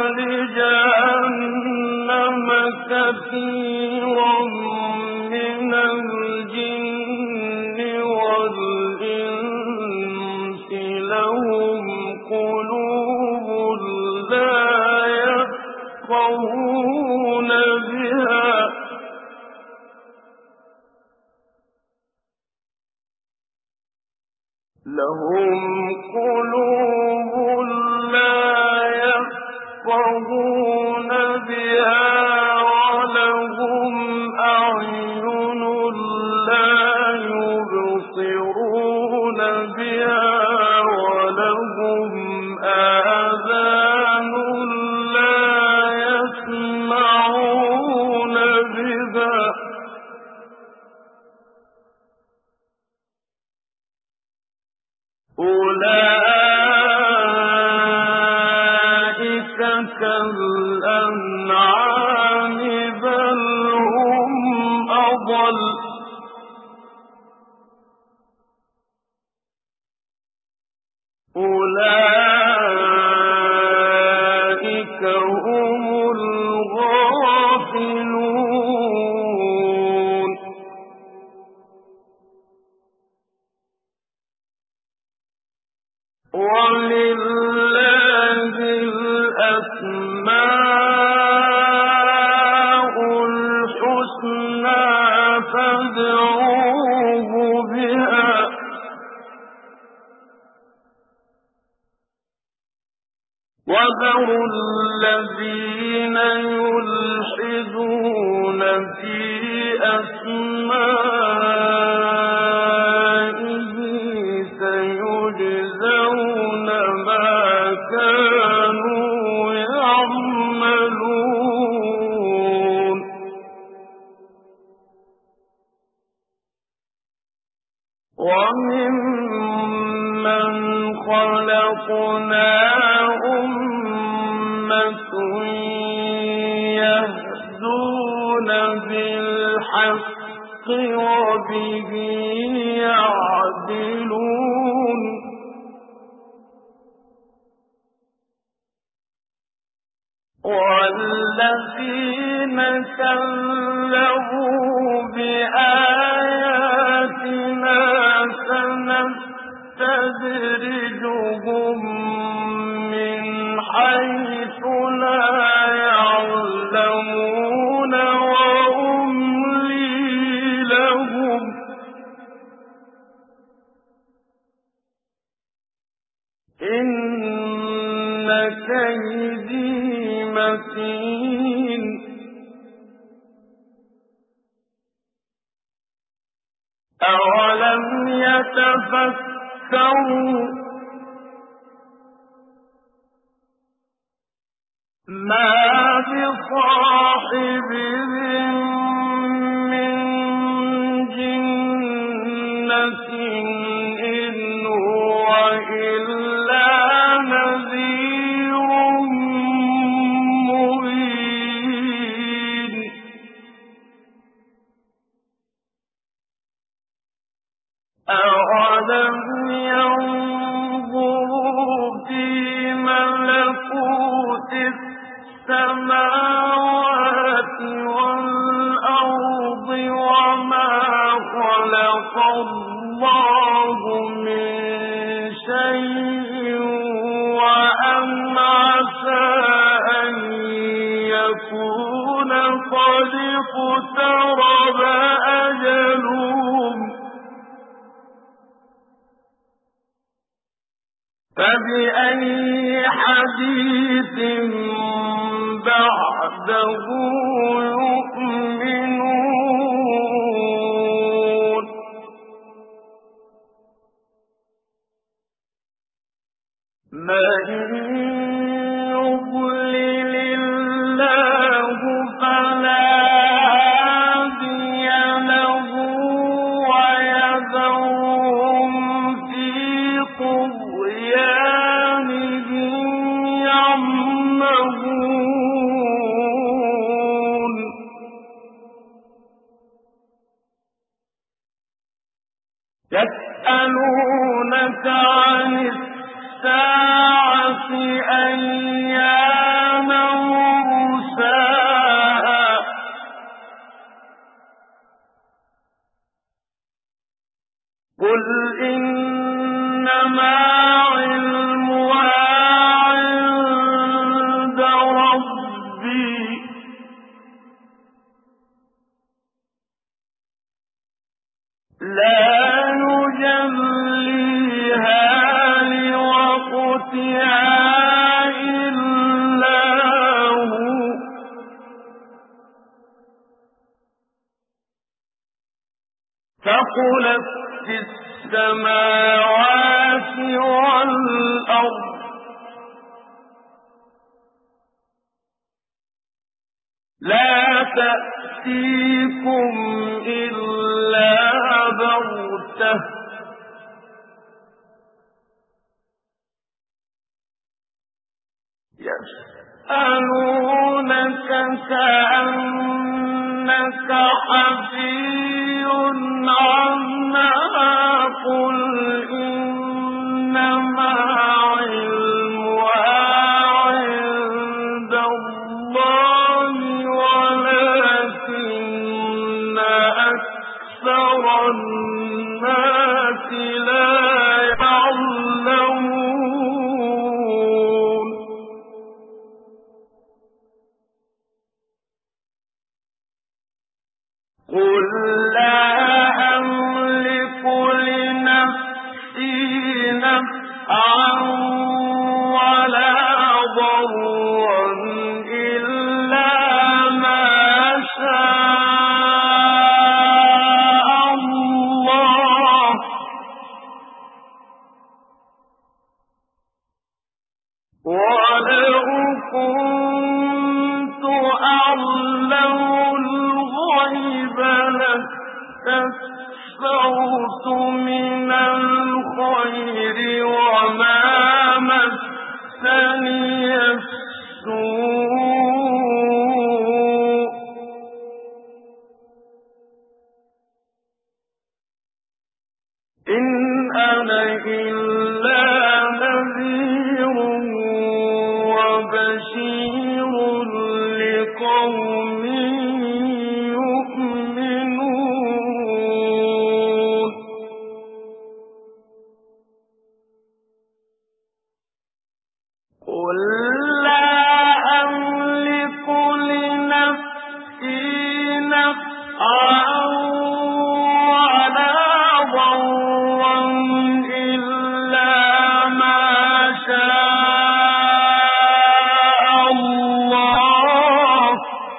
لجهنم كثيرا من الجن والإنس لهم قلوب لا يفقهون بها ولهم أعين لا يبصرون بها ولهم آذان لا يسمعون كالأنعام بل هم أضل أولئك هم الغافلون ولله الأسماء الحسنى فادعوه بها وذروا الذين يلحدون في أسمائه سيجزون ما كانوا يعملون وممن خلقنا أمة يهدون بالحق وبه يعدلون والذين كذبوا بآياتنا سنستدرجهم من حيث لا يعلمون وأملي لهم إن كيدي متين أولم يتفكروا ما بصاحبهم من جنة إن هو إلا نذير مبين أولم ينظروا في ملكوت السماوات والأرض وما خلق الله من شيء وأن عسى أن يكون قد اقترب أجلهم فبأي حديث بعده يؤمنون من يضلل الله فلا هادي له ويذرهم في طغيانهم يعمهون يسألونك عن الساعة أيان مرساها قل إنما علمها عند ربي لا يجليها لوقتها إلا هو ثقلت في السماوات والأرض لا تأتيكم إلا بغتة يسألونك كأنك حفي عنها قل إنما علمها عند الله ولكن أكثر الناس لا يعلمون قل لا أملك لنفسي نفعا ولا ضرا إلا ما شاء الله ولو كنت أعلم الغيب لاستكثرت من الخير وما مسني السوء إن أنا إلا نذير وبشير لقوم يؤمنون قل لا أملك لنفسي نفعا ولا ضرا إلا ما شاء الله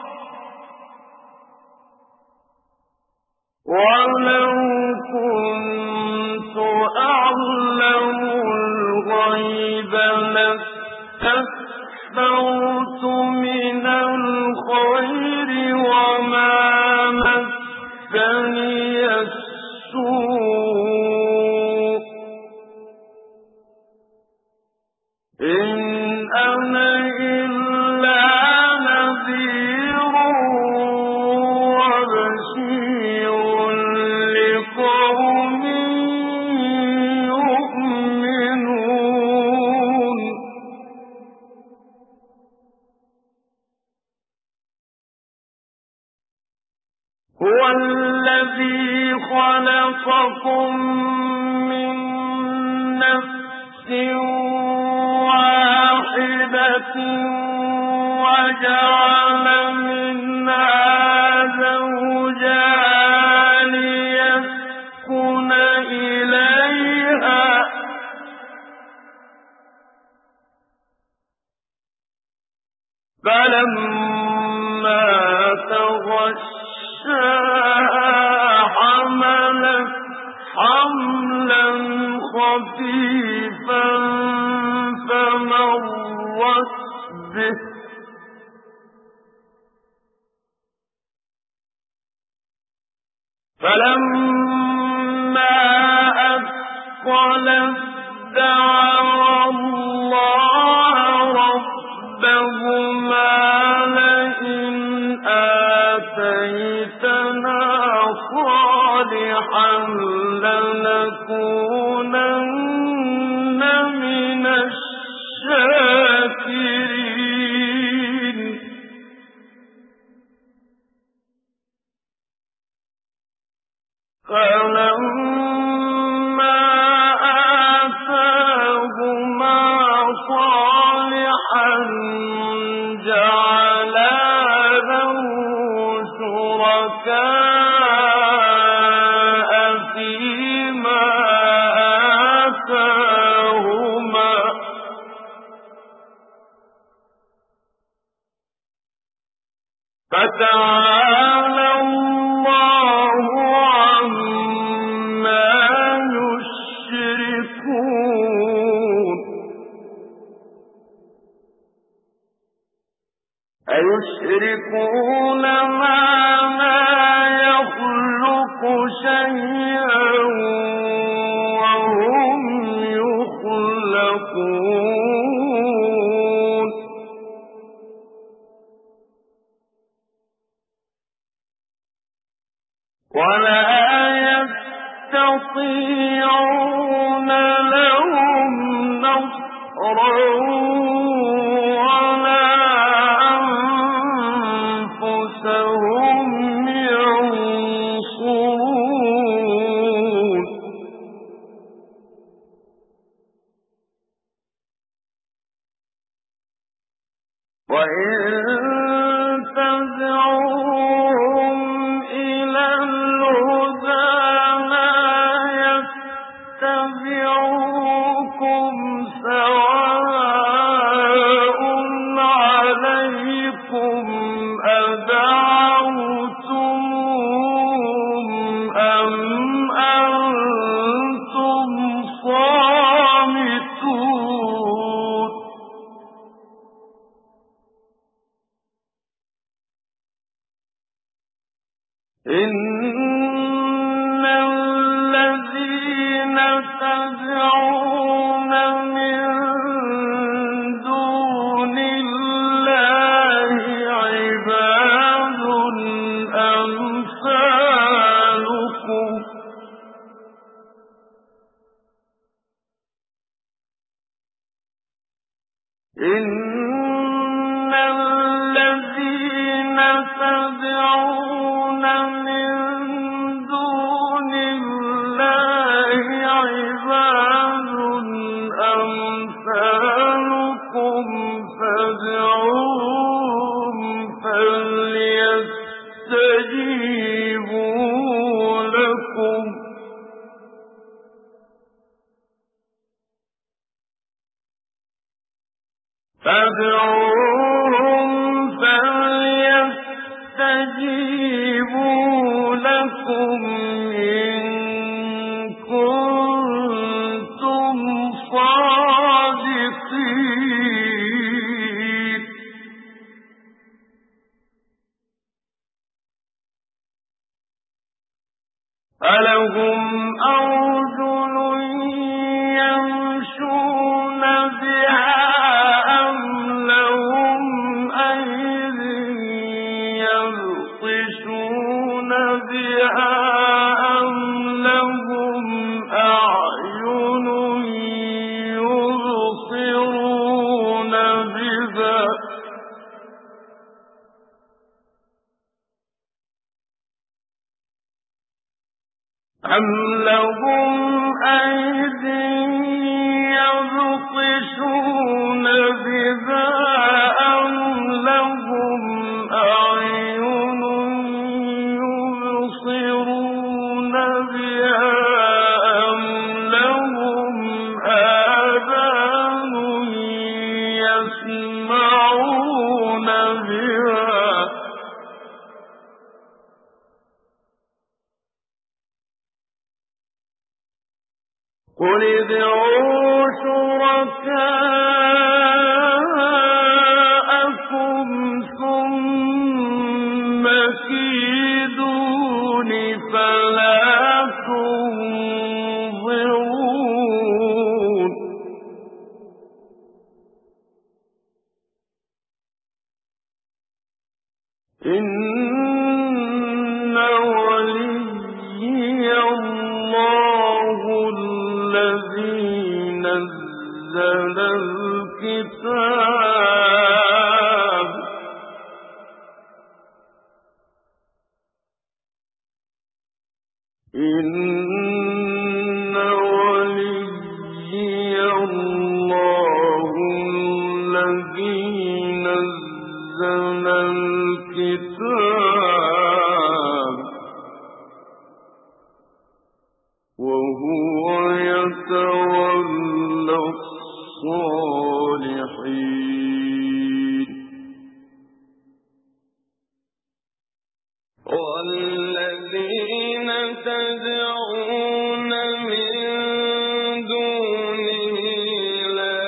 ولو كنت أعلم الغيب لاستكثرت من الخير وما مسني السوء إن أنا إلا نذير وبشير لقوم يؤمنون هو الذي خلقكم من نفس واحدة وجعل منها زوجها ليسكن إليها فلما تغشاها حملت حملا خفيفا فمرت به فلما أثقلت دعوا الله ربهما لئن آتيتنا صالحا لنكونن من الشاكرين فلما آتاهما صالحا جعلا له شركاء فيما آتاهما فتعالى الله عما يشركون أيشركون ما لا يخلق شيئا وهم يخلقون ولا يستطيعون لهم نصرا ولا أنفسهم ينصرون وإن تدعوهم إلى الهدى لا يتبعوكم سواء عليكم أدعوتموهم أم أنتم صامتون إن الذين تدعون من دون الله عباد أمثالكم إن الذين تدعون من دون الله عباد أمثالكم فادعوهم فليستجيبوا لكم إن كنتم صادقين ألهم أرجل يمشون بها أم لهم أيد يبطشون بها أم لهم أعين يبصرون بها أم لهم أيد يبطشون بها أم لهم أعين يبصرون بها أم لهم آذان يسمعون بها قل ادعوا شركاءكم ثم كيدون فلا تنظرون إن وليي الله الذي نزل الكتاب إن وليي الله الذي نزل الكتاب وهو يتولى الصالحين والذين تدعون من دونه لا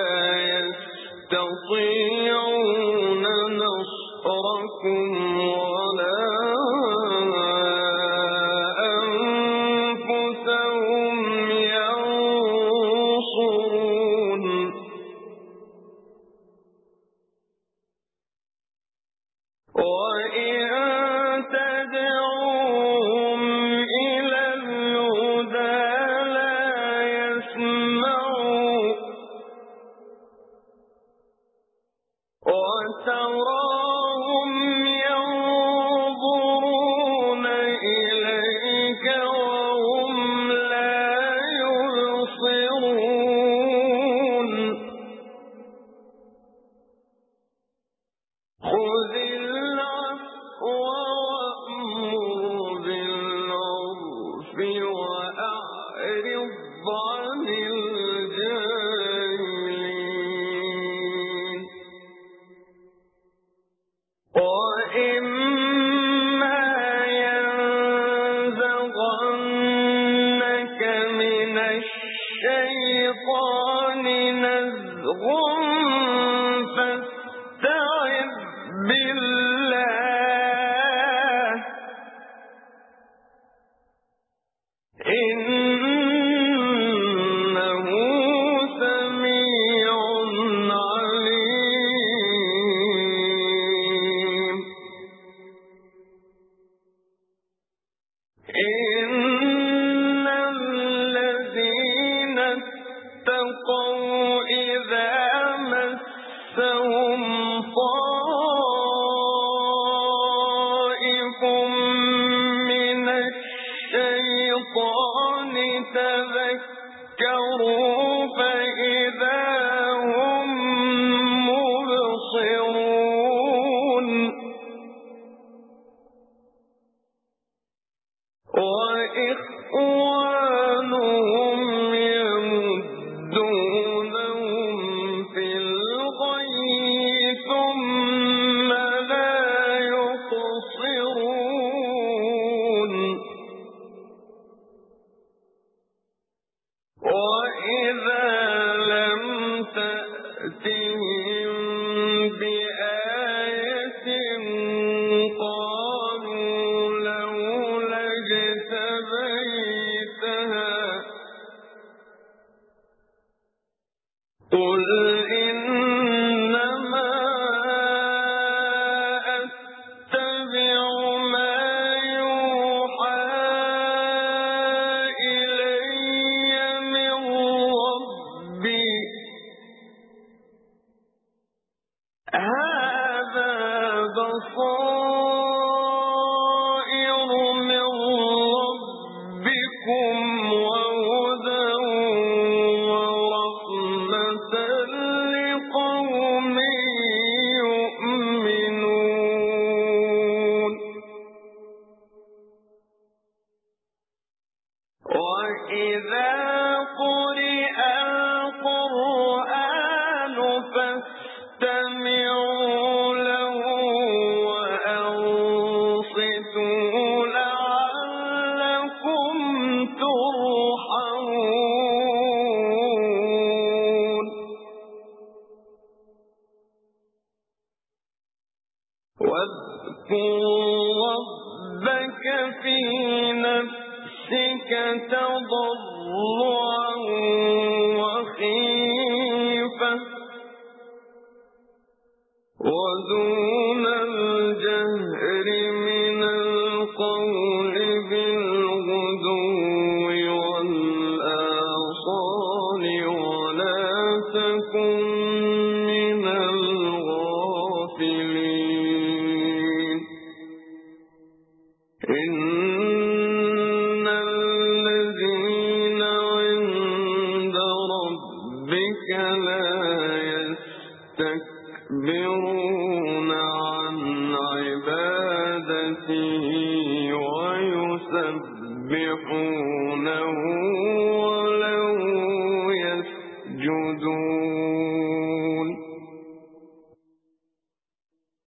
يستطيعون نصركم ولا أنفسهم ينصرون وإن تدعوهم تراهم ينظرون إليك وهم لا يبصرون خذ العفو وأمر بالعرف وأعرض عن الجاهلين وإما ينزغنك من الشيطان نزغ فاستعذ بالله إنه سميع عليم إن الذين اتقوا إذا مسهم طائف من الشيطان تذكروا فإذا هم مبصرون وإخوانهم يمدونهم في الغي ثم لا يقصرون وإذا لم تأتهم بآية قالوا لولا اجتبيتها قل إنما أتبع ما يوحى إلي من ربي هذا بصائر من ربكم وهدى ورحمة لقوم يؤمنون وإذا قرئ القرآن فاستمعوا له وأنصتوا لعلكم ترحمون واذكر ربك في نفسك تضرعا وخيفة ودون